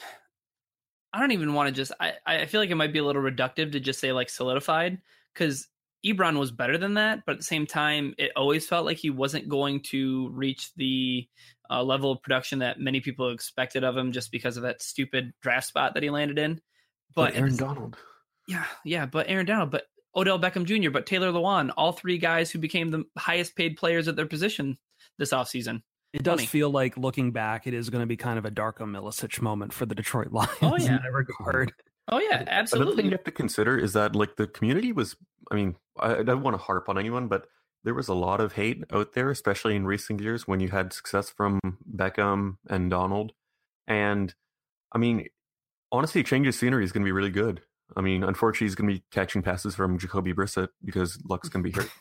I don't even want to just I, I feel like it might be a little reductive to just say like solidified, because Ebron was better than that, but at the same time it always felt like he wasn't going to reach the uh, level of production that many people expected of him just because of that stupid draft spot that he landed in. But, but Aaron Donald. Yeah, yeah, but Aaron Donald, but Odell Beckham Junior, but Taylor Lewan, all three guys who became the highest paid players at their position this offseason. It does Funny. feel like, looking back, it is going to be kind of a Darko Milicic moment for the Detroit Lions oh, yeah. in that regard. Oh, yeah, absolutely. Another thing you have to consider is that, like, the community was, I mean, I, I don't want to harp on anyone, but there was a lot of hate out there, especially in recent years when you had success from Beckham and Donald. And, I mean, honestly, change of scenery is going to be really good. I mean, unfortunately, he's going to be catching passes from Jacoby Brissett because Luck's going to be hurt.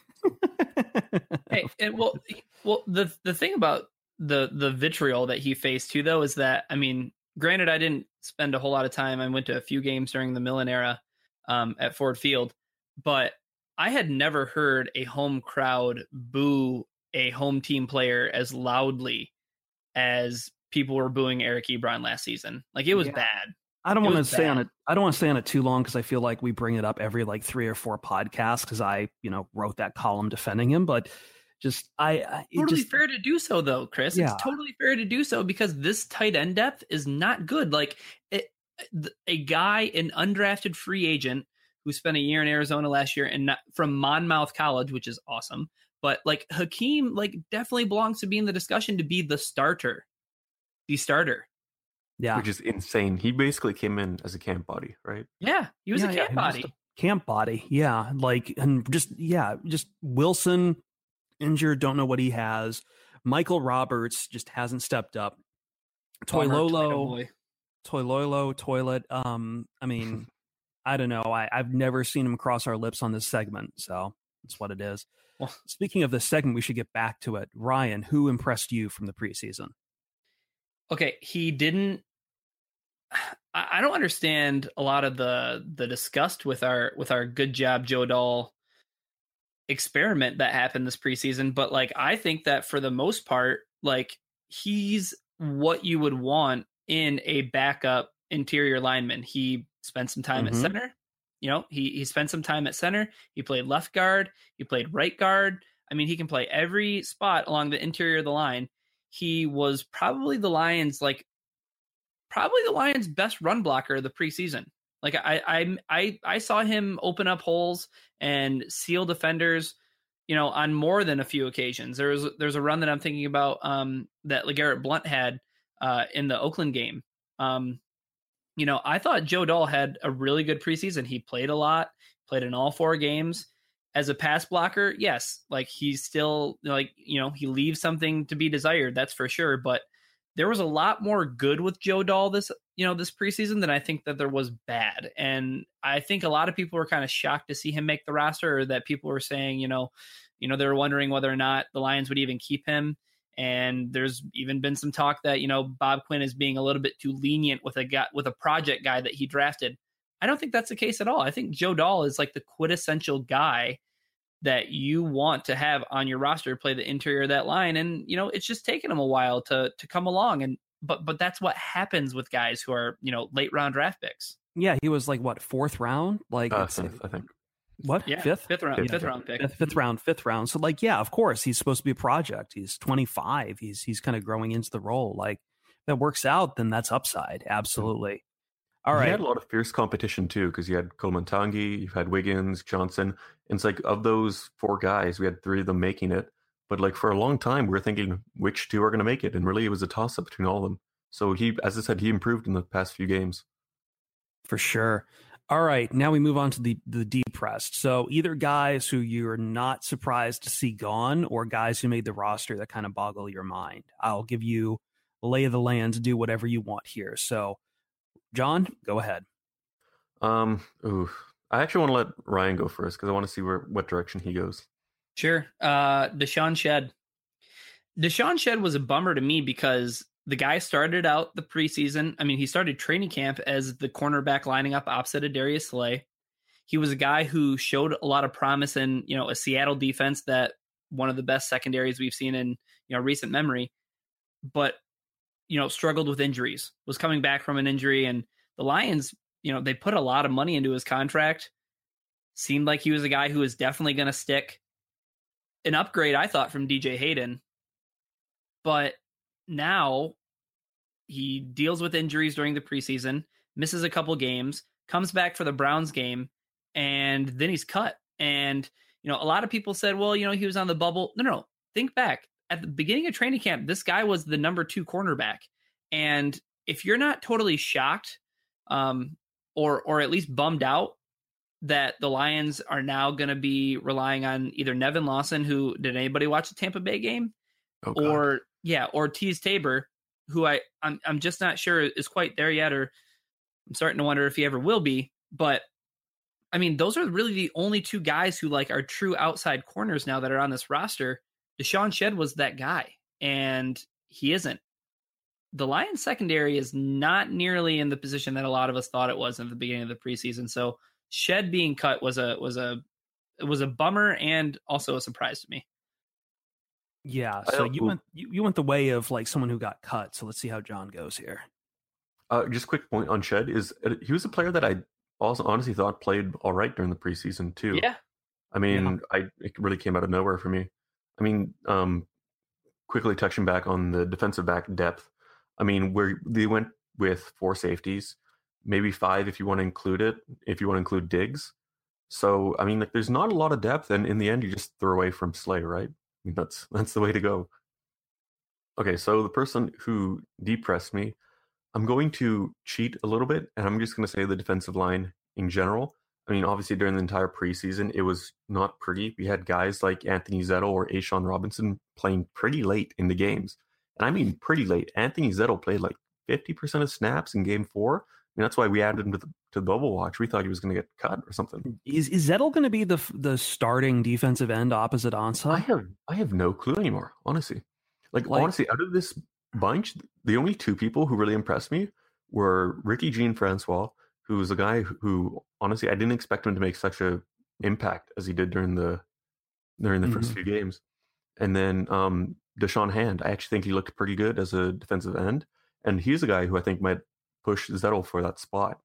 Hey, and well, well, the the thing about the the vitriol that he faced too, though, is that, I mean, granted, I didn't spend a whole lot of time. I went to a few games during the Millen era um, at Ford Field, but I had never heard a home crowd boo a home team player as loudly as people were booing Eric Ebron last season. Like, it was yeah. bad. I don't want to stay on it. I don't want to stay on it too long because I feel like we bring it up every like three or four podcasts because I, you know, wrote that column defending him. But just I, I totally just, fair to do so, though, Chris. Yeah. It's totally fair to do so because this tight end depth is not good. Like it, a guy, an undrafted free agent who spent a year in Arizona last year and not, from Monmouth College, which is awesome. But like Hakeem, like definitely belongs to be in the discussion to be the starter, the starter. Yeah, which is insane. He basically came in as a camp body, right? Yeah, he was yeah, a camp yeah, body. A camp body, yeah. Like, and just yeah, just Wilson injured. Don't know what he has. Michael Roberts just hasn't stepped up. Toilolo, Toilolo, toilet. Um, I mean, I don't know. I, I've never seen him cross our lips on this segment, so that's what it is. Well, speaking of this segment, we should get back to it. Ryan, who impressed you from the preseason? Okay, he didn't. I don't understand a lot of the the disgust with our with our good job Joe Dahl experiment that happened this preseason, but like I think that for the most part, like he's what you would want in a backup interior lineman. He spent some time mm-hmm. at center. You know, he he spent some time at center. He played left guard. He played right guard. I mean, he can play every spot along the interior of the line. He was probably the Lions like. Probably the Lions' best run blocker of the preseason. Like I, I, I, I saw him open up holes and seal defenders, you know, on more than a few occasions. There was, there's a run that I'm thinking about um, that LeGarrette Blount had uh, in the Oakland game. Um, you know, I thought Joe Dahl had a really good preseason. He played a lot, played in all four games. As a pass blocker, yes, like he's still like, you know, he leaves something to be desired. That's for sure. But there was a lot more good with Joe Dahl this, you know, this preseason than I think that there was bad. And I think a lot of people were kind of shocked to see him make the roster, or that people were saying, you know, you know, they were wondering whether or not the Lions would even keep him. And there's even been some talk that, you know, Bob Quinn is being a little bit too lenient with a guy, with a project guy that he drafted. I don't think that's the case at all. I think Joe Dahl is like the quintessential guy that you want to have on your roster play the interior of that line. And, you know, it's just taken him a while to to come along. And but but that's what happens with guys who are, you know, late round draft picks. Yeah, he was like what, fourth round? Like uh, fifth, I think. What? Yeah, fifth? Fifth round, fifth, fifth round pick. Fifth, fifth round, fifth round. So like, yeah, of course, he's supposed to be a project. He's twenty-five. He's he's kind of growing into the role. Like, if that works out, then that's upside. Absolutely. All right. He had a lot of fierce competition too, because you had Coleman Tangi, you had Wiggins, Johnson. And it's like, of those four guys, we had three of them making it. But like for a long time, we were thinking which two are going to make it, and really it was a toss up between all of them. So he, as I said, he improved in the past few games. For sure. All right, now we move on to the the depressed. So either guys who you're not surprised to see gone, or guys who made the roster that kind of boggle your mind. I'll give you lay of the land to do whatever you want here. So, John, go ahead. Um, ooh, I actually want to let Ryan go first because I want to see where what direction he goes. Sure. Uh, Deshaun Shedd. Deshaun Shedd was a bummer to me because the guy started out the preseason. I mean, he started training camp as the cornerback lining up opposite of Darius Slay. He was a guy who showed a lot of promise in, you know, a Seattle defense that one of the best secondaries we've seen in, you know, recent memory, but, you know, struggled with injuries, was coming back from an injury. And the Lions, you know, they put a lot of money into his contract. Seemed like he was a guy who was definitely going to stick. An upgrade, I thought, from D J Hayden. But now he deals with injuries during the preseason, misses a couple games, comes back for the Browns game, and then he's cut. And, you know, a lot of people said, well, you know, he was on the bubble. No, no, no. Think back. At the beginning of training camp, this guy was the number two cornerback. And if you're not totally shocked um, or or at least bummed out that the Lions are now going to be relying on either Nevin Lawson, who did anybody watch the Tampa Bay game? Oh, or, yeah, or Teez Tabor, who I, I'm, I'm just not sure is quite there yet, or I'm starting to wonder if he ever will be. But I mean, those are really the only two guys who like are true outside corners now that are on this roster. Deshaun Shedd was that guy, and he isn't. The Lions secondary is not nearly in the position that a lot of us thought it was in the beginning of the preseason. So Shedd being cut was a was a it was a bummer and also a surprise to me. Yeah, so you went you, you went the way of like someone who got cut. So let's see how John goes here. Uh, just quick point on Shedd is uh, he was a player that I also honestly thought played all right during the preseason too. Yeah, I mean, yeah. I it really came out of nowhere for me. I mean, um, quickly touching back on the defensive back depth. I mean, where they went with four safeties, maybe five if you want to include it, if you want to include Diggs. So I mean, like, there's not a lot of depth, and in the end, you just throw away from Slay, right? I mean, that's that's the way to go. Okay, so the person who depressed me, I'm going to cheat a little bit, and I'm just going to say the defensive line in general. I mean, obviously during the entire preseason, it was not pretty. We had guys like Anthony Zettel or A'Shawn Robinson playing pretty late in the games. And I mean pretty late. Anthony Zettel played like fifty percent of snaps in game four. I mean, that's why we added him to the, to the bubble watch. We thought he was going to get cut or something. Is is Zettel going to be the the starting defensive end opposite Ansah? I have I have no clue anymore, honestly. Like, like honestly, out of this bunch, the only two people who really impressed me were Ricky Jean-Francois, who was a guy who, honestly, I didn't expect him to make such a impact as he did during the during the mm-hmm. first few games. And then um, Deshaun Hand, I actually think he looked pretty good as a defensive end. And he's a guy who I think might push Zettel for that spot.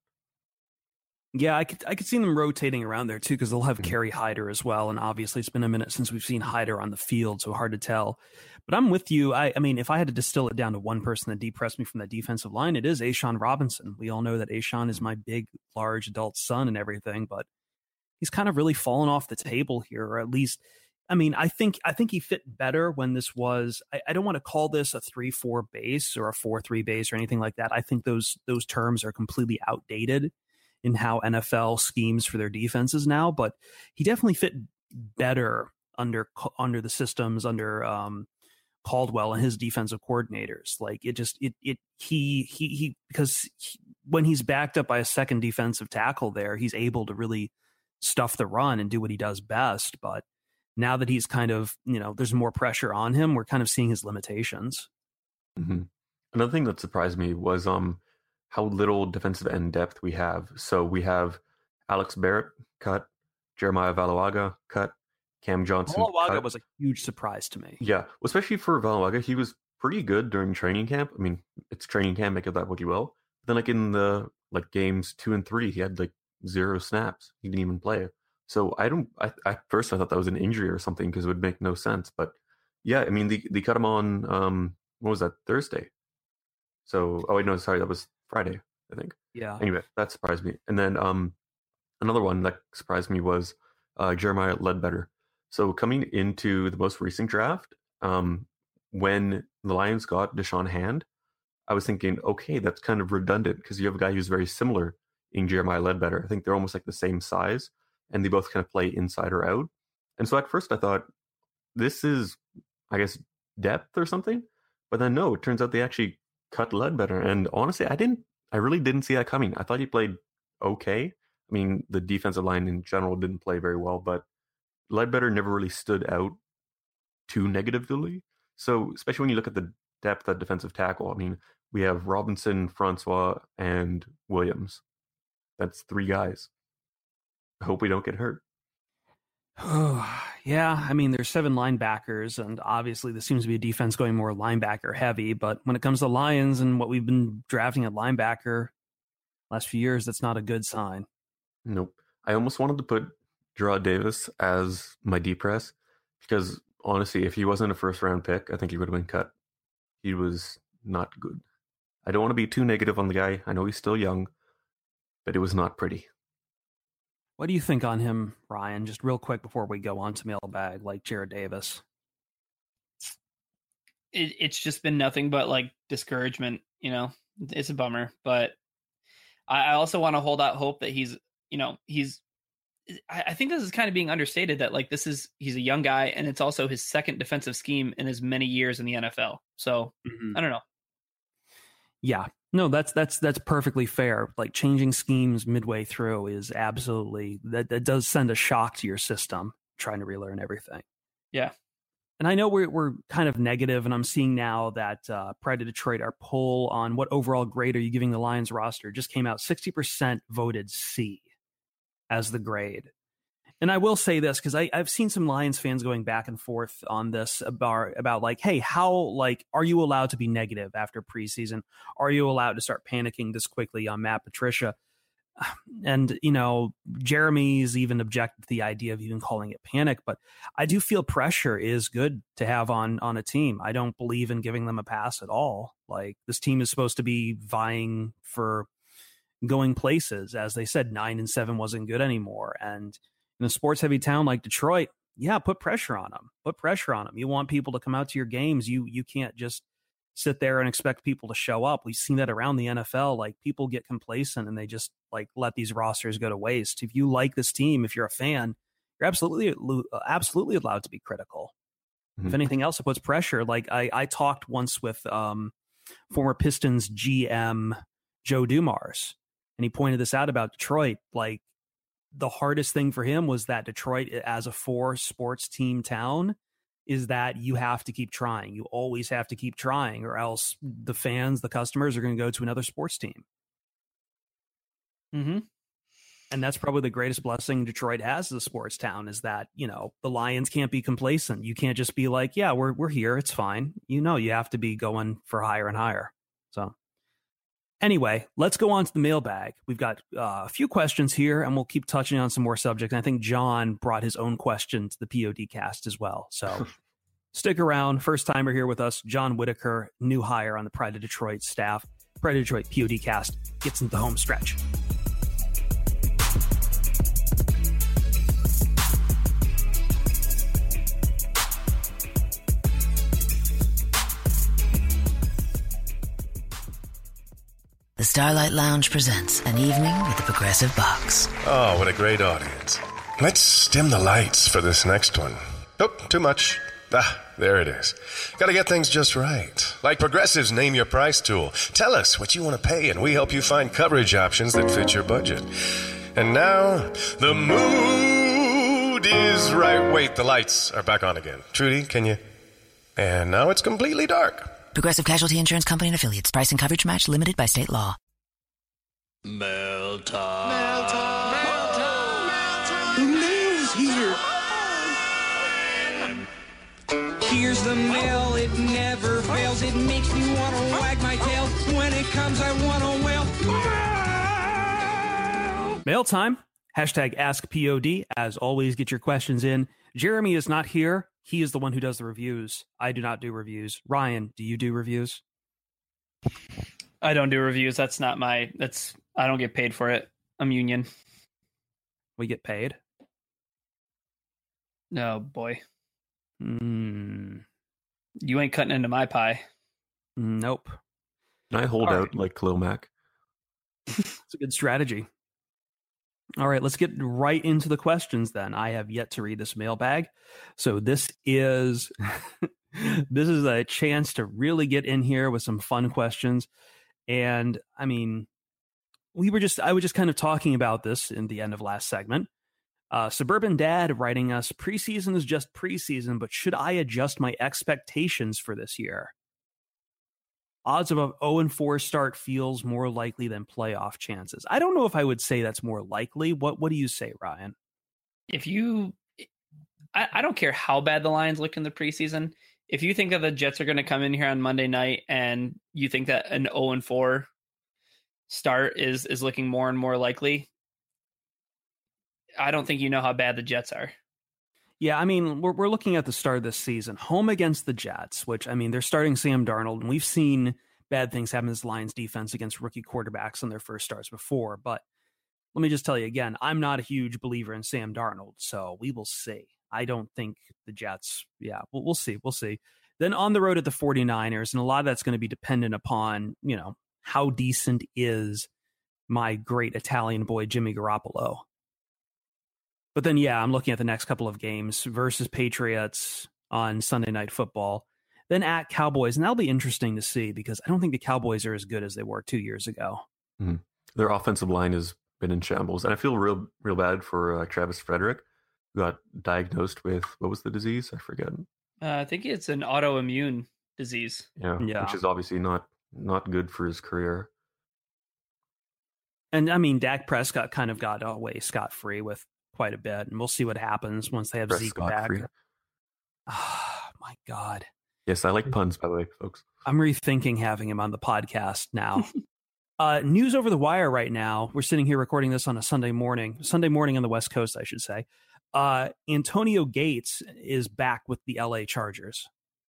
Yeah, I could I could see them rotating around there too, because they'll have mm-hmm. Kerry Hyder as well. And obviously it's been a minute since we've seen Hyder on the field, so hard to tell. But I'm with you. I, I mean, if I had to distill it down to one person that depressed me from that defensive line, it is A'Shawn Robinson. We all know that A'Shawn is my big, large adult son and everything, but he's kind of really fallen off the table here, or at least, I mean, I think I think he fit better when this was, I, I don't want to call this a three four base or a four three base or anything like that. I think those those terms are completely outdated in how N F L schemes for their defenses now, but he definitely fit better under under the systems, under um, Caldwell and his defensive coordinators. Like it just, it, it, he, he, he, because he, when he's backed up by a second defensive tackle there, he's able to really stuff the run and do what he does best. But now that he's kind of, you know, there's more pressure on him, we're kind of seeing his limitations. Mm-hmm. Another thing that surprised me was um how little defensive end depth we have. So we have Alex Barrett cut, Jeremiah Valawaga cut, Cam Johnson. Valawaga was a huge surprise to me. Yeah, especially for Valawaga, he was pretty good during training camp. I mean, it's training camp, make it that what you will. But then, like in the like games two and three, he had like zero snaps. He didn't even play. So I don't. I at first I thought that was an injury or something because it would make no sense. But yeah, I mean, they they cut him on um what was that, Thursday? So oh wait, no, sorry, that was Friday, I think. Yeah. Anyway, that surprised me. And then um another one that surprised me was uh, Jeremiah Ledbetter. So coming into the most recent draft, um, when the Lions got Deshaun Hand, I was thinking, okay, that's kind of redundant because you have a guy who's very similar in Jeremiah Ledbetter. I think they're almost like the same size, and they both kind of play inside or out. And so at first I thought, this is, I guess, depth or something. But then no, it turns out they actually cut Ledbetter. And honestly, I didn't, I really didn't see that coming. I thought he played okay. mean, the defensive line in general didn't play very well, but Ledbetter never really stood out too negatively. So, especially when you look at the depth at defensive tackle, I mean, we have Robinson, Francois, and Williams. That's three guys. I hope we don't get hurt. Yeah, I mean, there's seven linebackers, and obviously this seems to be a defense going more linebacker heavy. But when it comes to Lions and what we've been drafting at linebacker last few years, that's not a good sign. Nope. I almost wanted to put Gerard Davis as my deep press because honestly, if he wasn't a first round pick, I think he would have been cut. He was not good. I don't want to be too negative on the guy. I know he's still young, but it was not pretty. What do you think on him, Ryan? Just real quick before we go on to mailbag, like Jared Davis. It, it's just been nothing but like discouragement. You know, it's a bummer, but I, I also want to hold out hope that he's, you know, he's. I, I think this is kind of being understated that like this is he's a young guy and it's also his second defensive scheme in as many years in the N F L. So mm-hmm. I don't know. Yeah. No, that's that's that's perfectly fair. Like changing schemes midway through is absolutely that, that does send a shock to your system, trying to relearn everything. Yeah. And I know we're we're kind of negative, and I'm seeing now that uh, Pride of Detroit, our poll on what overall grade are you giving the Lions roster, just came out. sixty percent voted C as the grade. And I will say this, because I've seen some Lions fans going back and forth on this about, about like, hey, how, like, are you allowed to be negative after preseason? Are you allowed to start panicking this quickly on Matt Patricia? And, you know, Jeremy's even objected to the idea of even calling it panic, but I do feel pressure is good to have on, on a team. I don't believe in giving them a pass at all. Like, this team is supposed to be vying for going places. As they said, nine and seven wasn't good anymore. And in a sports heavy town like Detroit, yeah, put pressure on them. Put pressure on them. You want people to come out to your games. You you can't just sit there and expect people to show up. We've seen that around the N F L. Like, people get complacent and they just like let these rosters go to waste. If you like this team, if you're a fan, you're absolutely absolutely allowed to be critical. Mm-hmm. If anything else, it puts pressure. Like I I talked once with um, former Pistons G M Joe Dumars, and he pointed this out about Detroit. Like, the hardest thing for him was that Detroit, as a four sports team town, is that you have to keep trying. You always have to keep trying, or else the fans, the customers, are going to go to another sports team. Mm-hmm. And that's probably the greatest blessing Detroit has as a sports town, is that, you know, the Lions can't be complacent. You can't just be like, yeah, we're we're here, it's fine. You know, you have to be going for higher and higher. So anyway, let's go on to the mailbag. We've got uh, a few questions here, and we'll keep touching on some more subjects. And I think John brought his own question to the P O D cast as well. So stick around. First timer here with us, John Whitaker, new hire on the Pride of Detroit staff. Pride of Detroit P O D cast gets into the home stretch. The Starlight Lounge presents An Evening with the Progressive Box. Oh, what a great audience. Let's dim the lights for this next one. Nope, too much. Ah, there it is. Gotta get things just right. Like Progressive's Name Your Price tool. Tell us what you want to pay, and we help you find coverage options that fit your budget. And now, the mood is right. Wait, the lights are back on again. Trudy, can you? And now it's completely dark. Progressive Casualty Insurance Company and Affiliates. Price and coverage match limited by state law. Mail time. Mail time. Mail time. Mail time. The mail's here. Here's the mail. It never fails. It makes me want to wag my tail. When it comes, I want to wail. Mail time. Hashtag Ask P O D. As always, get your questions in. Jeremy is not here. He is the one who does the reviews. I do not do reviews. Ryan, do you do reviews? I don't do reviews. That's not my, that's, I don't get paid for it. I'm union. We get paid? No, boy. Mm. You ain't cutting into my pie. Nope. Can I hold All out right. like Khalil Mack? It's a good strategy. All right, let's get right into the questions then. I have yet to read this mailbag. So this is this is a chance to really get in here with some fun questions. And I mean, we were just, I was just kind of talking about this in the end of last segment. Uh, Suburban Dad writing us, preseason is just preseason, but should I adjust my expectations for this year? Odds of a oh and four start feels more likely than playoff chances. I don't know if I would say that's more likely. What What do you say, Ryan? If you, I, I don't care how bad the Lions look in the preseason. If you think that the Jets are going to come in here on Monday night and you think that an oh and four start is is looking more and more likely, I don't think you know how bad the Jets are. Yeah, I mean, we're we're looking at the start of this season, home against the Jets, which, I mean, they're starting Sam Darnold, and we've seen bad things happen to this Lions defense against rookie quarterbacks on their first starts before. But let me just tell you again, I'm not a huge believer in Sam Darnold, so we will see. I don't think the Jets, yeah, we'll, we'll see, we'll see. Then on the road at the 49ers, and a lot of that's going to be dependent upon, you know, how decent is my great Italian boy, Jimmy Garoppolo. But then, yeah, I'm looking at the next couple of games versus Patriots on Sunday Night Football, then at Cowboys. And that'll be interesting to see because I don't think the Cowboys are as good as they were two years ago. Mm-hmm. Their offensive line has been in shambles. And I feel real real bad for uh, Travis Frederick, who got diagnosed with, what was the disease? I forget. Uh, I think it's an autoimmune disease. Yeah, yeah, which is obviously not not good for his career. And, I mean, Dak Prescott kind of got away scot-free with quite a bit, and we'll see what happens once they have Prescott Zeke back. Oh, my God. Yes, I like puns, by the way, folks. I'm rethinking having him on the podcast now. uh, news over the wire right now. We're sitting here recording this on a Sunday morning, Sunday morning on the West Coast, I should say. Uh, Antonio Gates is back with the L A Chargers.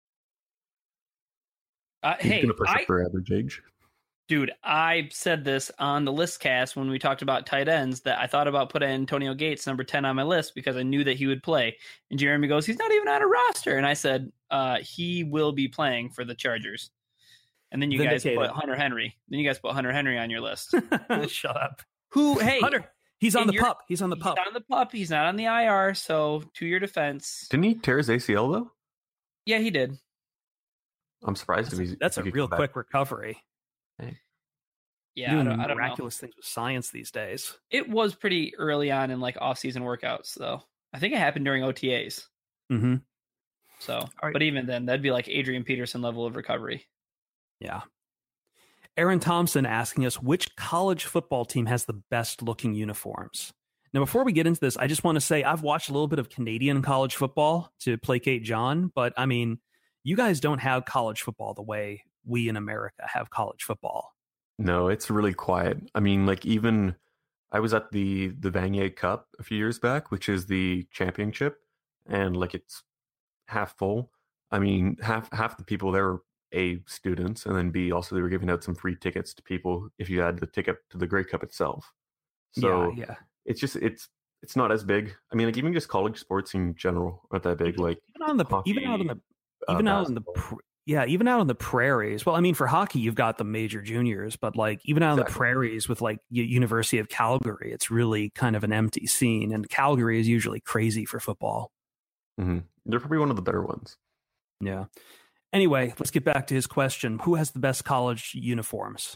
Uh, He's hey, going to push I, up for average age. Dude, I said this on the list cast when we talked about tight ends that I thought about putting Antonio Gates number ten on my list because I knew that he would play. And Jeremy goes, he's not even on a roster. And I said, uh, he will be playing for the Chargers. And then you Vindicated. guys put Hunter Henry. Then you guys put Hunter Henry on your list. Shut up. Who, hey. Hunter, he's on the pup. He's on the pup. He's on the pup. He's not on the I R. So to your defense. Didn't he tear his A C L though? Yeah, he did. I'm surprised that's if he's. A, that's if a real quick recovery. Hey. Yeah, I don't, I don't miraculous know. things with science these days. It was pretty early on in like off-season workouts, though. I think it happened during O T As. Mm-hmm. So, right. But even then, that'd be like Adrian Peterson level of recovery. Yeah. Aaron Thompson asking us which college football team has the best looking uniforms. Now, before we get into this, I just want to say I've watched a little bit of Canadian college football to placate John, but I mean, you guys don't have college football the way we in America have college football. No, it's really quiet. I mean, like even I was at the the Vanier Cup a few years back, which is the championship, and like it's half full. I mean, half half the people there were A, students, and then B, also they were giving out some free tickets to people if you had the ticket to the Grey Cup itself. So yeah, yeah. it's just it's it's not as big. I mean, like even just college sports in general aren't that big. Like even on the hockey, even out in the even uh, out in the Yeah, even out on the prairies. Well, I mean, for hockey, you've got the major juniors, but like even out exactly. on the prairies with like U- University of Calgary, it's really kind of an empty scene. And Calgary is usually crazy for football. Mm-hmm. They're probably one of the better ones. Yeah. Anyway, let's get back to his question. Who has the best college uniforms?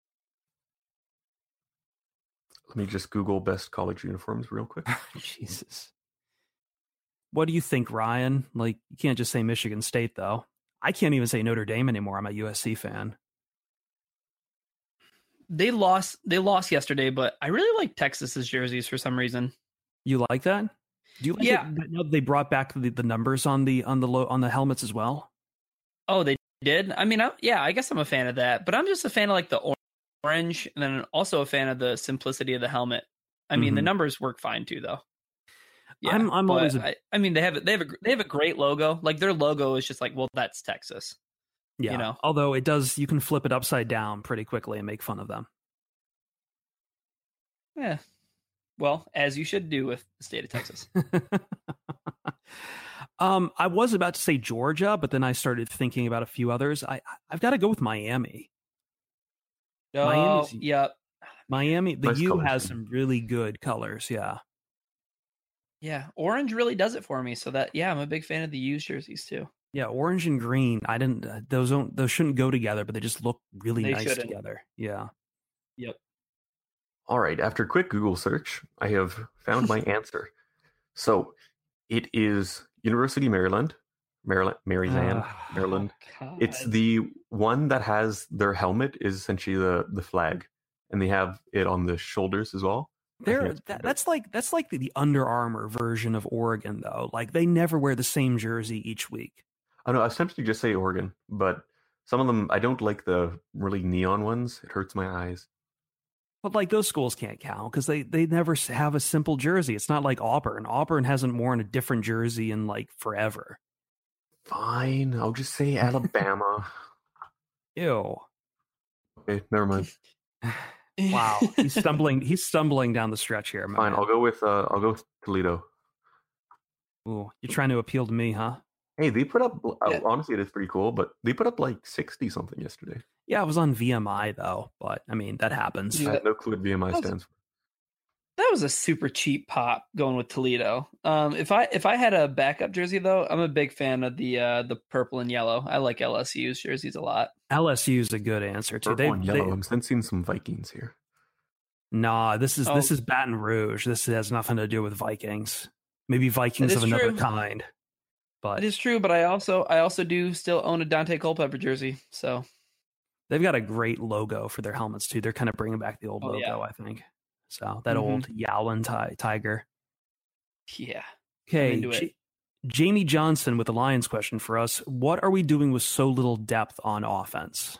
Let me just Google best college uniforms real quick. Jesus. What do you think, Ryan? Like, you can't just say Michigan State, though. I can't even say Notre Dame anymore. I'm a U S C fan. They lost. They lost yesterday, but I really like Texas's jerseys for some reason. You like that? Do you like yeah. it? No, they brought back the, the numbers on the on the lo- on the helmets as well. Oh, they did. I mean, I, yeah, I guess I'm a fan of that, but I'm just a fan of like the orange, and then also a fan of the simplicity of the helmet. I mean, mm-hmm. the numbers work fine too, though. Yeah, I'm I'm always. A... I, I mean, they have they have a they have a great logo. Like their logo is just like, well, that's Texas. Yeah. You know, although it does, you can flip it upside down pretty quickly and make fun of them. Yeah. Well, as you should do with the state of Texas. um, I was about to say Georgia, but then I started thinking about a few others. I I've got to go with Miami. Oh, Miami's, yeah. Miami, the nice U has some really good colors. Yeah. Yeah, orange really does it for me. So that, yeah, I'm a big fan of the U's jerseys too. Yeah, orange and green. I didn't; uh, those don't; those shouldn't go together, but they just look really they nice shouldn't. together. Yeah. Yep. All right. After a quick Google search, I have found my answer. So it is University of Maryland, Maryland, Maryland, Oh, Maryland. God. It's the one that has their helmet is essentially the the flag, and they have it on the shoulders as well. I think They're, that's that, pretty dope. that's like that's like the, the Under Armour version of Oregon, though. Like they never wear the same jersey each week. I know I was tempted to just say Oregon, but some of them I don't like the really neon ones. It hurts my eyes. But like those schools can't count because they they never s- have a simple jersey. It's not like Auburn. Auburn hasn't worn a different jersey in like forever. Fine, I'll just say Alabama. Ew. Okay, never mind. Wow. He's stumbling. He's stumbling down the stretch here. my Fine, man. I'll go with uh, I'll go with Toledo. Ooh, you're trying to appeal to me, huh? Hey, they put up. Yeah. Uh, honestly, it is pretty cool, but they put up like sixty something yesterday. Yeah, I was on V M I though, but I mean that happens. Yeah. I have no clue what V M I That was- stands for. That was a super cheap pop going with Toledo. Um, if I if I had a backup jersey though, I'm a big fan of the uh, the purple and yellow. I like L S U's jerseys a lot. L S U's a good answer too. Purple They, and they, yellow. I'm sensing some Vikings here. nah, this is Oh. this is Baton Rouge. This has nothing to do with Vikings. Maybe Vikings It of is another true. kind. But It is true, but I also I also do still own a Dante Culpepper jersey. So they've got a great logo for their helmets too. They're kind of bringing back the old Oh, logo, yeah. I think. So that Mhm. old Yowlin ti- tiger. yeah, Okay, into it. J- Jamie Johnson with the Lions question for us. What are we doing with so little depth on offense?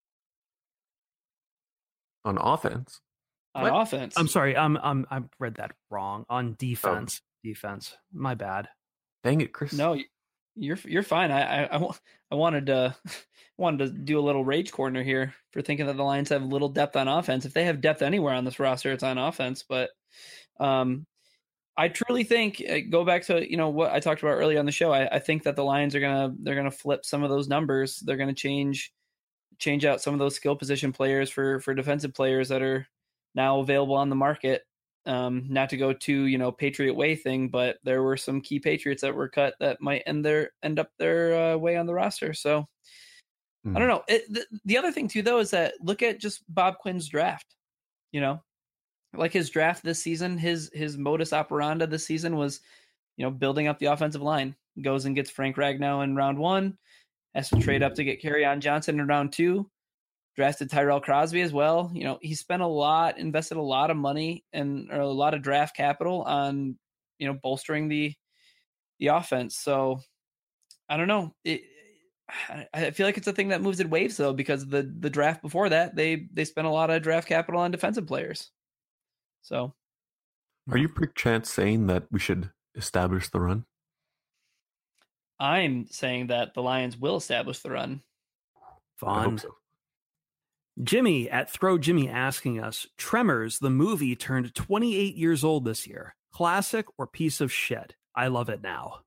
On offense, on What? offense. I'm sorry, I'm I'm I read that wrong. On defense, defense. My bad. dang it, Chris. No, y- you're you're fine. I I, I wa- I wanted to wanted to do a little rage corner here for thinking that the Lions have little depth on offense. If they have depth anywhere on this roster, it's on offense. But um, I truly think uh, go back to you know what I talked about earlier on the show. I, I think that the Lions are gonna they're gonna flip some of those numbers. They're gonna change change out some of those skill position players for for defensive players that are now available on the market. Um, not to go to you know Patriot way thing, but there were some key Patriots that were cut that might end their end up their uh, way on the roster. So I don't know. It, the, the other thing too, though, is that look at just Bob Quinn's draft. You know, like his draft this season, his his modus operandi this season was, you know, building up the offensive line. Goes and gets Frank Ragnow in round one, has to trade up to get Kerryon Johnson in round two. Drafted Tyrell Crosby as well. You know, he spent a lot, invested a lot of money and or a lot of draft capital on, you know, bolstering the the offense. So I don't know. It, I- I feel like it's a thing that moves in waves though, because the the draft before that they they spent a lot of draft capital on defensive players. So Are you perchance saying that we should establish the run? I'm saying that the Lions will establish the run. I Fun. hope so. Jimmy at Throw Jimmy asking us, Tremors, the movie turned twenty-eight years old this year. Classic or piece of shit? I love it now.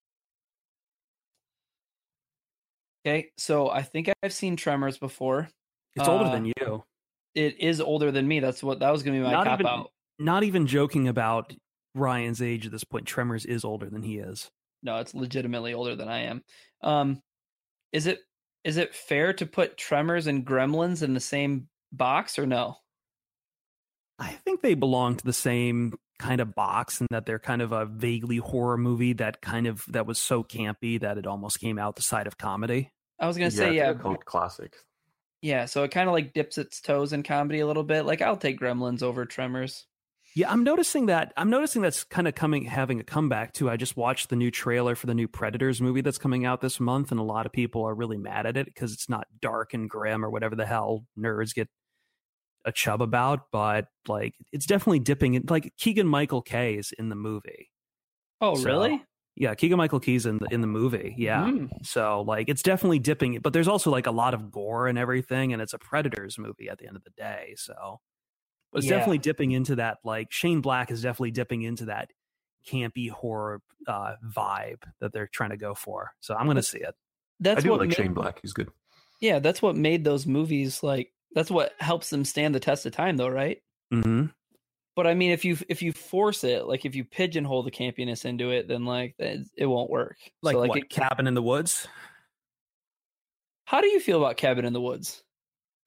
Okay, so I think I've seen Tremors before. It's older Uh, than you. It is older than me. That's what that was going to be my Not cop even, out. not even joking about Ryan's age at this point. Tremors is older than he is. No, it's legitimately older than I am. Um, is it is it fair to put Tremors and Gremlins in the same box or no? I think they belong to the same kind of box and that they're kind of a vaguely horror movie that kind of that was so campy that it almost came out the side of comedy. I was going to say it's yeah, a cult classic. yeah. So it kind of like dips its toes in comedy a little bit. Like I'll take Gremlins over Tremors. Yeah, I'm noticing that. I'm noticing that's kind of coming, having a comeback too. I just watched the new trailer for the new Predators movie that's coming out this month, and a lot of people are really mad at it because it's not dark and grim or whatever the hell nerds get a chub about. But like, it's definitely dipping in. Like Keegan Michael Kay is in the movie. Oh, So, really? Yeah, Keegan Michael Key's in the in the movie. Yeah, Mm. so like it's definitely dipping. But there's also like a lot of gore and everything, and it's a Predators movie at the end of the day. So. But it's Yeah. definitely dipping into that, like Shane Black is definitely dipping into that campy horror uh, vibe that they're trying to go for. So I'm going to see it. That's I do what like made, Shane Black. He's good. Yeah, that's what made those movies like. That's what helps them stand the test of time, though, right? Mm-hmm. But I mean, if you if you force it, like if you pigeonhole the campiness into it, then like that, it won't work. Like, so, like what, it, Cabin in the Woods? how do you feel about Cabin in the Woods?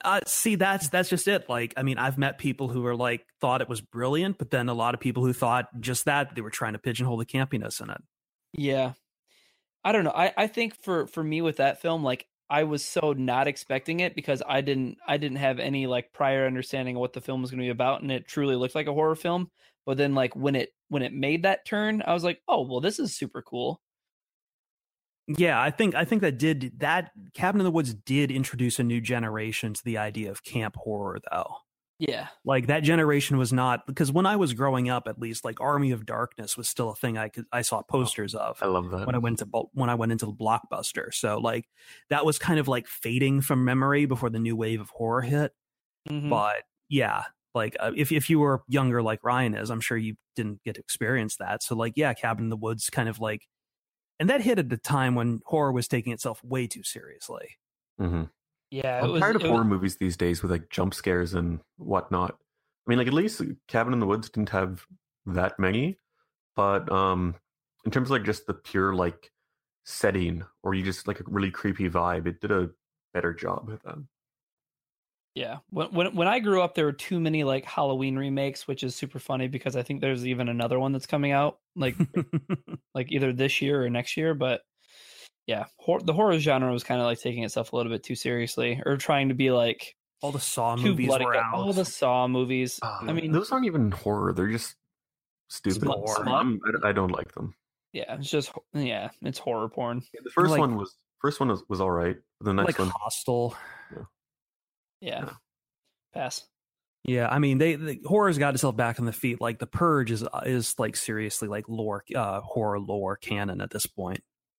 Uh, see, that's that's just it. Like, I mean, I've met people who are like thought it was brilliant, but then a lot of people who thought just that they were trying to pigeonhole the campiness in it. Yeah, I don't know. I, I think for for me with that film, like I was so not expecting it because I didn't I didn't have any like prior understanding of what the film was going to be about, and it truly looked like a horror film. But then like when it when it made that turn, I was like, oh well, this is super cool. Yeah, I think I think that did that Cabin in the Woods did introduce a new generation to the idea of camp horror, though. Yeah, like that generation was not, because when I was growing up, at least, like Army of Darkness was still a thing I could I saw posters of. I love that when I went to when I went into the Blockbuster. So like that was kind of like fading from memory before the new wave of horror hit. Mm-hmm. But yeah, like uh, if if you were younger like Ryan is, I'm sure you didn't get to experience that. So like yeah, Cabin in the Woods kind of like. And that hit at the time when horror was taking itself way too seriously. Mm-hmm. Yeah, I'm it was, tired of it horror was... movies these days with like jump scares and whatnot. I mean, like at least Cabin in the Woods didn't have that many, but um, in terms of like just the pure like setting or you just like a really creepy vibe, it did a better job with them. Yeah, when when when I grew up, there were too many like Halloween remakes, which is super funny because I think there's even another one that's coming out like like either this year or next year. But yeah, hor- the horror genre was kind of like taking itself a little bit too seriously, or trying to be like all the Saw movies bloody, were out. All the Saw movies. Uh, I mean, those aren't even horror; they're just stupid. Smut, smut. I'm, I, I don't like them. Yeah, it's just yeah, it's horror porn. Yeah, the first like, one was first one was, was all right. But the next like one, Hostel. Yeah. Yeah. yeah. Pass. Yeah, I mean, they the horror's got itself back on the feet. Like The Purge is is like seriously like lore, uh, horror lore canon at this point.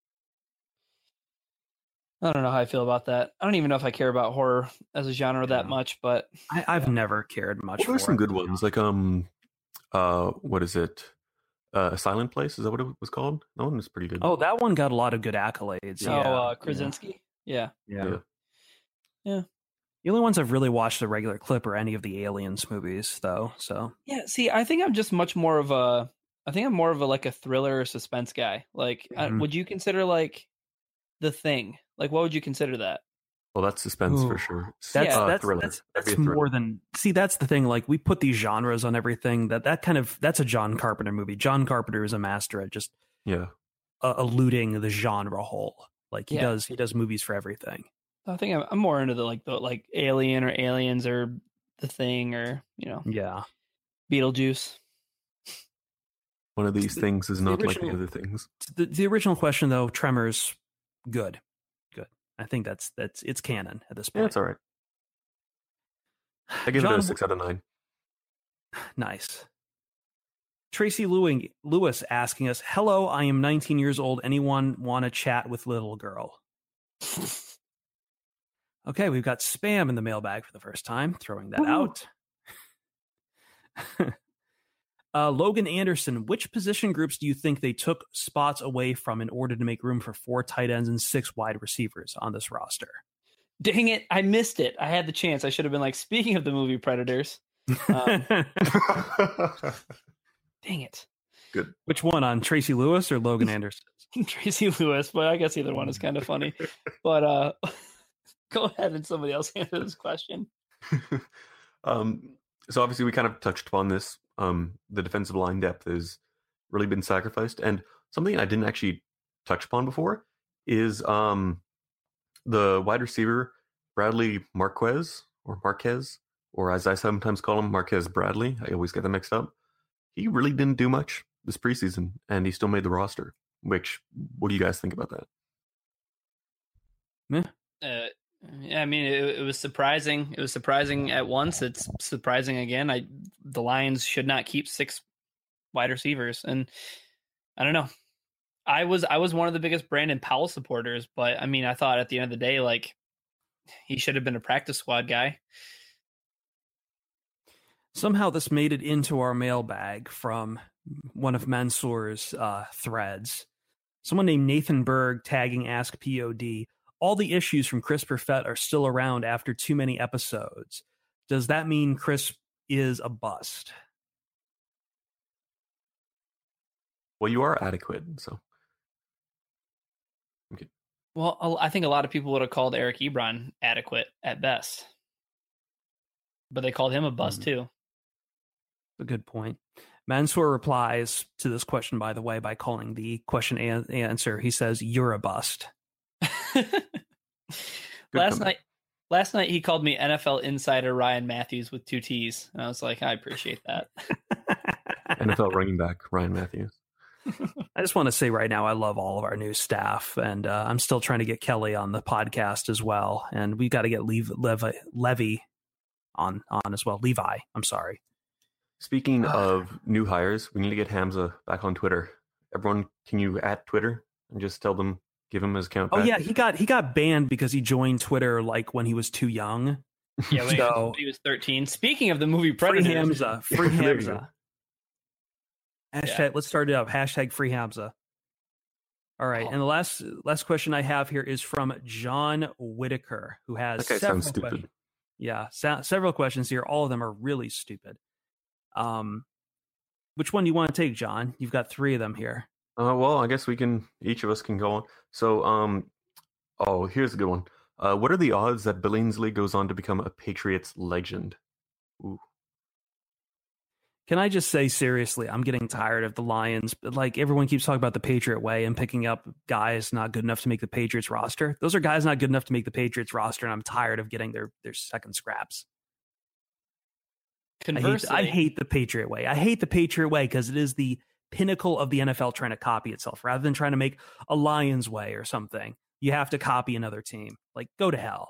I don't know how I feel about that. I don't even know if I care about horror as a genre yeah. that much, but I, I've yeah. never cared much. Well, there's for some it. good ones, like um, uh, what is it? Uh, A Silent Place, is that what it was called? That one was pretty good. Oh, that one got a lot of good accolades. Oh, yeah. uh, Krasinski. Yeah. Yeah. yeah, yeah, yeah. The only ones I've really watched the regular clip are any of the Aliens movies, though. So yeah, see, I think I'm just much more of a. I think I'm more of a like a thriller or suspense guy. Like, mm-hmm. uh, would you consider like The Thing? Like, what would you consider that? Well, that's suspense Ooh. for sure. That's uh, that's thriller. that's, that's more than. See, that's the thing. Like, we put these genres on everything. That that kind of that's a John Carpenter movie. John Carpenter is a master at just yeah uh, eluding the genre hole. Like he yeah. does. He does movies for everything. I think I'm, I'm more into the like the like Alien or Aliens or The Thing or you know yeah Beetlejuice. One of these the, things is not the like original, the other things. The, the original question though, Tremors, good, good. I think that's that's it's canon at this point. Yeah, it's all right. I give John, it a six out of nine. Nice. Tracy Lewis asking us, "Hello, I am nineteen years old. Anyone want to chat with little girl?" Okay, we've got spam in the mailbag for the first time. Throwing that Woo. out. uh, Logan Anderson, which position groups do you think they took spots away from in order to make room for four tight ends and six wide receivers on this roster? Dang it, I missed it. I had the chance. I should have been like, speaking of the movie Predators. Um, dang it. Good. Which one, on Tracy Lewis or Logan Anderson? Tracy Lewis, but I guess either one is kind of funny. But uh go ahead and somebody else answer this question. um, so obviously we kind of touched upon this. Um, the defensive line depth has really been sacrificed. And something I didn't actually touch upon before is um, the wide receiver, Bradley Marquez, or Marquez, or as I sometimes call him, Marquez Bradley. I always get them mixed up. He really didn't do much this preseason, and he still made the roster. Which, what do you guys think about that? Meh. Uh, Yeah, I mean, it, it was surprising. It was surprising at once. It's surprising again. I the Lions should not keep six wide receivers, and I don't know. I was I was one of the biggest Brandon Powell supporters, but I mean, I thought at the end of the day, like he should have been a practice squad guy. Somehow, this made it into our mailbag from one of Mansour's uh, threads. Someone named Nathan Berg tagging Ask P O D. All the issues from Chris Perfett are still around after too many episodes. Does that mean Chris is a bust? Well, you are adequate, so. Okay. Well, I think a lot of people would have called Eric Ebron adequate at best. But they called him a bust, mm-hmm. too. A good point. Mansoor replies to this question, by the way, by calling the question an- answer. He says, "You're a bust." last night, last night he called me N F L insider Ryan Matthews with two T's, and I was like, I appreciate that. N F L running back Ryan Matthews. I just want to say right now, I love all of our new staff, and uh, I'm still trying to get Kelly on the podcast as well, and we got to get Lev- Lev- Levy on on as well. Levi, I'm sorry. Speaking of new hires, we need to get Hamza back on Twitter. Everyone, can you at Twitter and just tell them, give him his account back? Oh yeah, he got he got banned because he joined Twitter like when he was too young. Yeah, when, so, he, was, when he was thirteen. Speaking of the movie Predator, free Hamza, free Hamza. Hashtag. Yeah. Let's start it up. Hashtag free Hamza. All right, oh. and the last last question I have here is from John Whitaker, who has that guy sounds stupid. Questions. Yeah, so, several questions here. All of them are really stupid. Um, which one do you want to take, John? You've got three of them here. Uh, well, I guess we can. Each of us can go on. So, um, oh, here's a good one. Uh, what are the odds that Billingsley goes on to become a Patriots legend? Ooh. Can I just say seriously, I'm getting tired of the Lions. Like, everyone keeps talking about the Patriot way and picking up guys not good enough to make the Patriots roster. Those are guys not good enough to make the Patriots roster, and I'm tired of getting their their second scraps. Conversely, I hate, I hate the Patriot way. I hate the Patriot way because it is the pinnacle of the N F L trying to copy itself. Rather than trying to make a Lions way or something, you have to copy another team. Like, go to hell.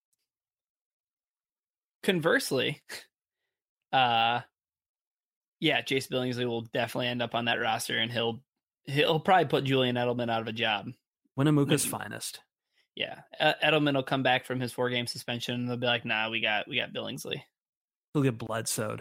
Conversely, uh, yeah, Jace Billingsley will definitely end up on that roster, and he'll he'll probably put Julian Edelman out of a job. Winnemucca's finest. Yeah, Edelman will come back from his four game suspension, and they'll be like, "Nah, we got we got Billingsley." He'll get Bledsoed.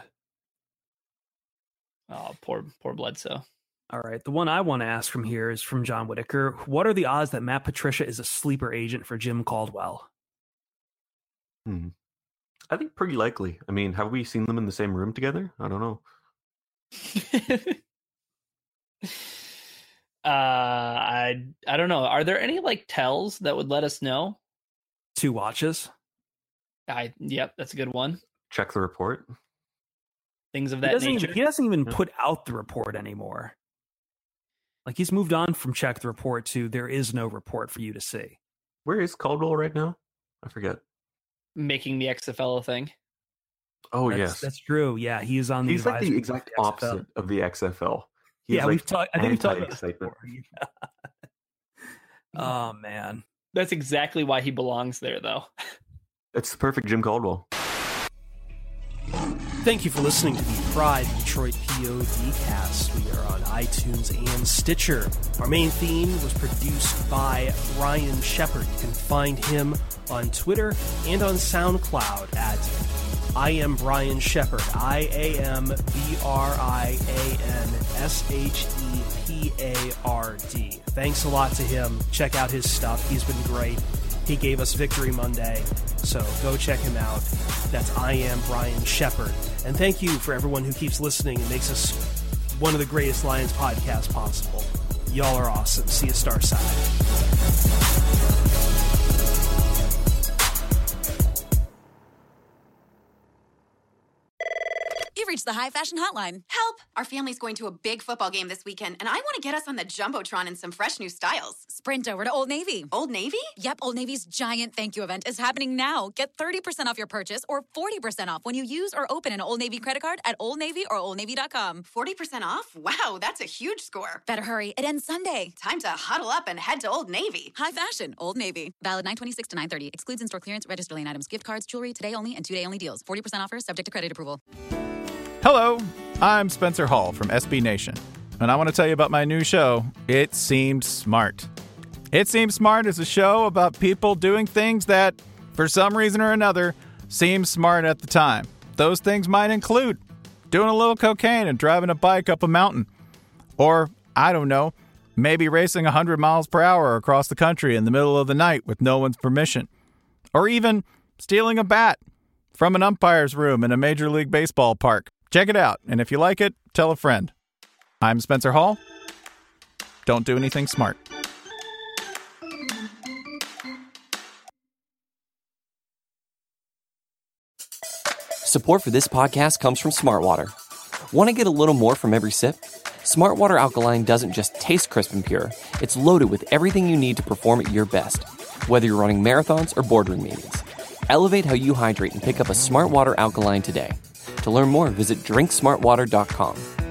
Oh, poor poor Bledsoe. All right, the one I want to ask from here is from John Whitaker. What are the odds that Matt Patricia is a sleeper agent for Jim Caldwell? Hmm. I think pretty likely. I mean, have we seen them in the same room together? I don't know. uh, I I don't know. Are there any like tells that would let us know? Two watches. I yep, that's a good one. Check the report. Things of that he nature. Even, he doesn't even yeah. put out the report anymore. Like, he's moved on from check the report to there is no report for you to see. Where is Caldwell right now? I forget. Making the X F L a thing. Oh, that's, yes. That's true. Yeah, he's on the He's like the exact the opposite of the X F L. He's yeah, like we've talked. I think we've talked about this before. Oh, man. That's exactly why he belongs there, though. It's the perfect Jim Caldwell. Thank you for listening to the Pride Detroit P O D cast. We are on iTunes and Stitcher. Our main theme was produced by Brian Shepard. You can find him on Twitter and on SoundCloud at I am Brian Shepard. I A M B R I A N S H E P A R D. Thanks a lot to him. Check out his stuff. He's been great. He gave us Victory Monday, so go check him out. That's I Am Brian Shepard. And thank you for everyone who keeps listening and makes us one of the greatest Lions podcasts possible. Y'all are awesome. See you, Starside. You've reached the High Fashion Hotline. Help! Our family's going to a big football game this weekend, and I want to get us on the Jumbotron in some fresh new styles. Sprint over to Old Navy. Old Navy? Yep, Old Navy's giant thank you event is happening now. Get thirty percent off your purchase or forty percent off when you use or open an Old Navy credit card at Old Navy or old navy dot com. forty percent off? Wow, that's a huge score. Better hurry. It ends Sunday. Time to huddle up and head to Old Navy. High fashion, Old Navy. Valid nine twenty-six to nine thirty. Excludes in-store clearance, register lane items, gift cards, jewelry, today only, and two-day only deals. forty percent offers subject to credit approval. Hello, I'm Spencer Hall from S B Nation, and I want to tell you about my new show, It Seemed Smart. It Seemed Smart is a show about people doing things that, for some reason or another, seem smart at the time. Those things might include doing a little cocaine and driving a bike up a mountain. Or, I don't know, maybe racing one hundred miles per hour across the country in the middle of the night with no one's permission. Or even stealing a bat from an umpire's room in a Major League Baseball park. Check it out, and if you like it, tell a friend. I'm Spencer Hall. Don't do anything smart. So Support for this podcast comes from Smartwater. Want to get a little more from every sip? Smartwater Alkaline doesn't just taste crisp and pure, it's loaded with everything you need to perform at your best, whether you're running marathons or boardroom meetings. Elevate how you hydrate and pick up a Smartwater Alkaline today. To learn more, visit drink smart water dot com.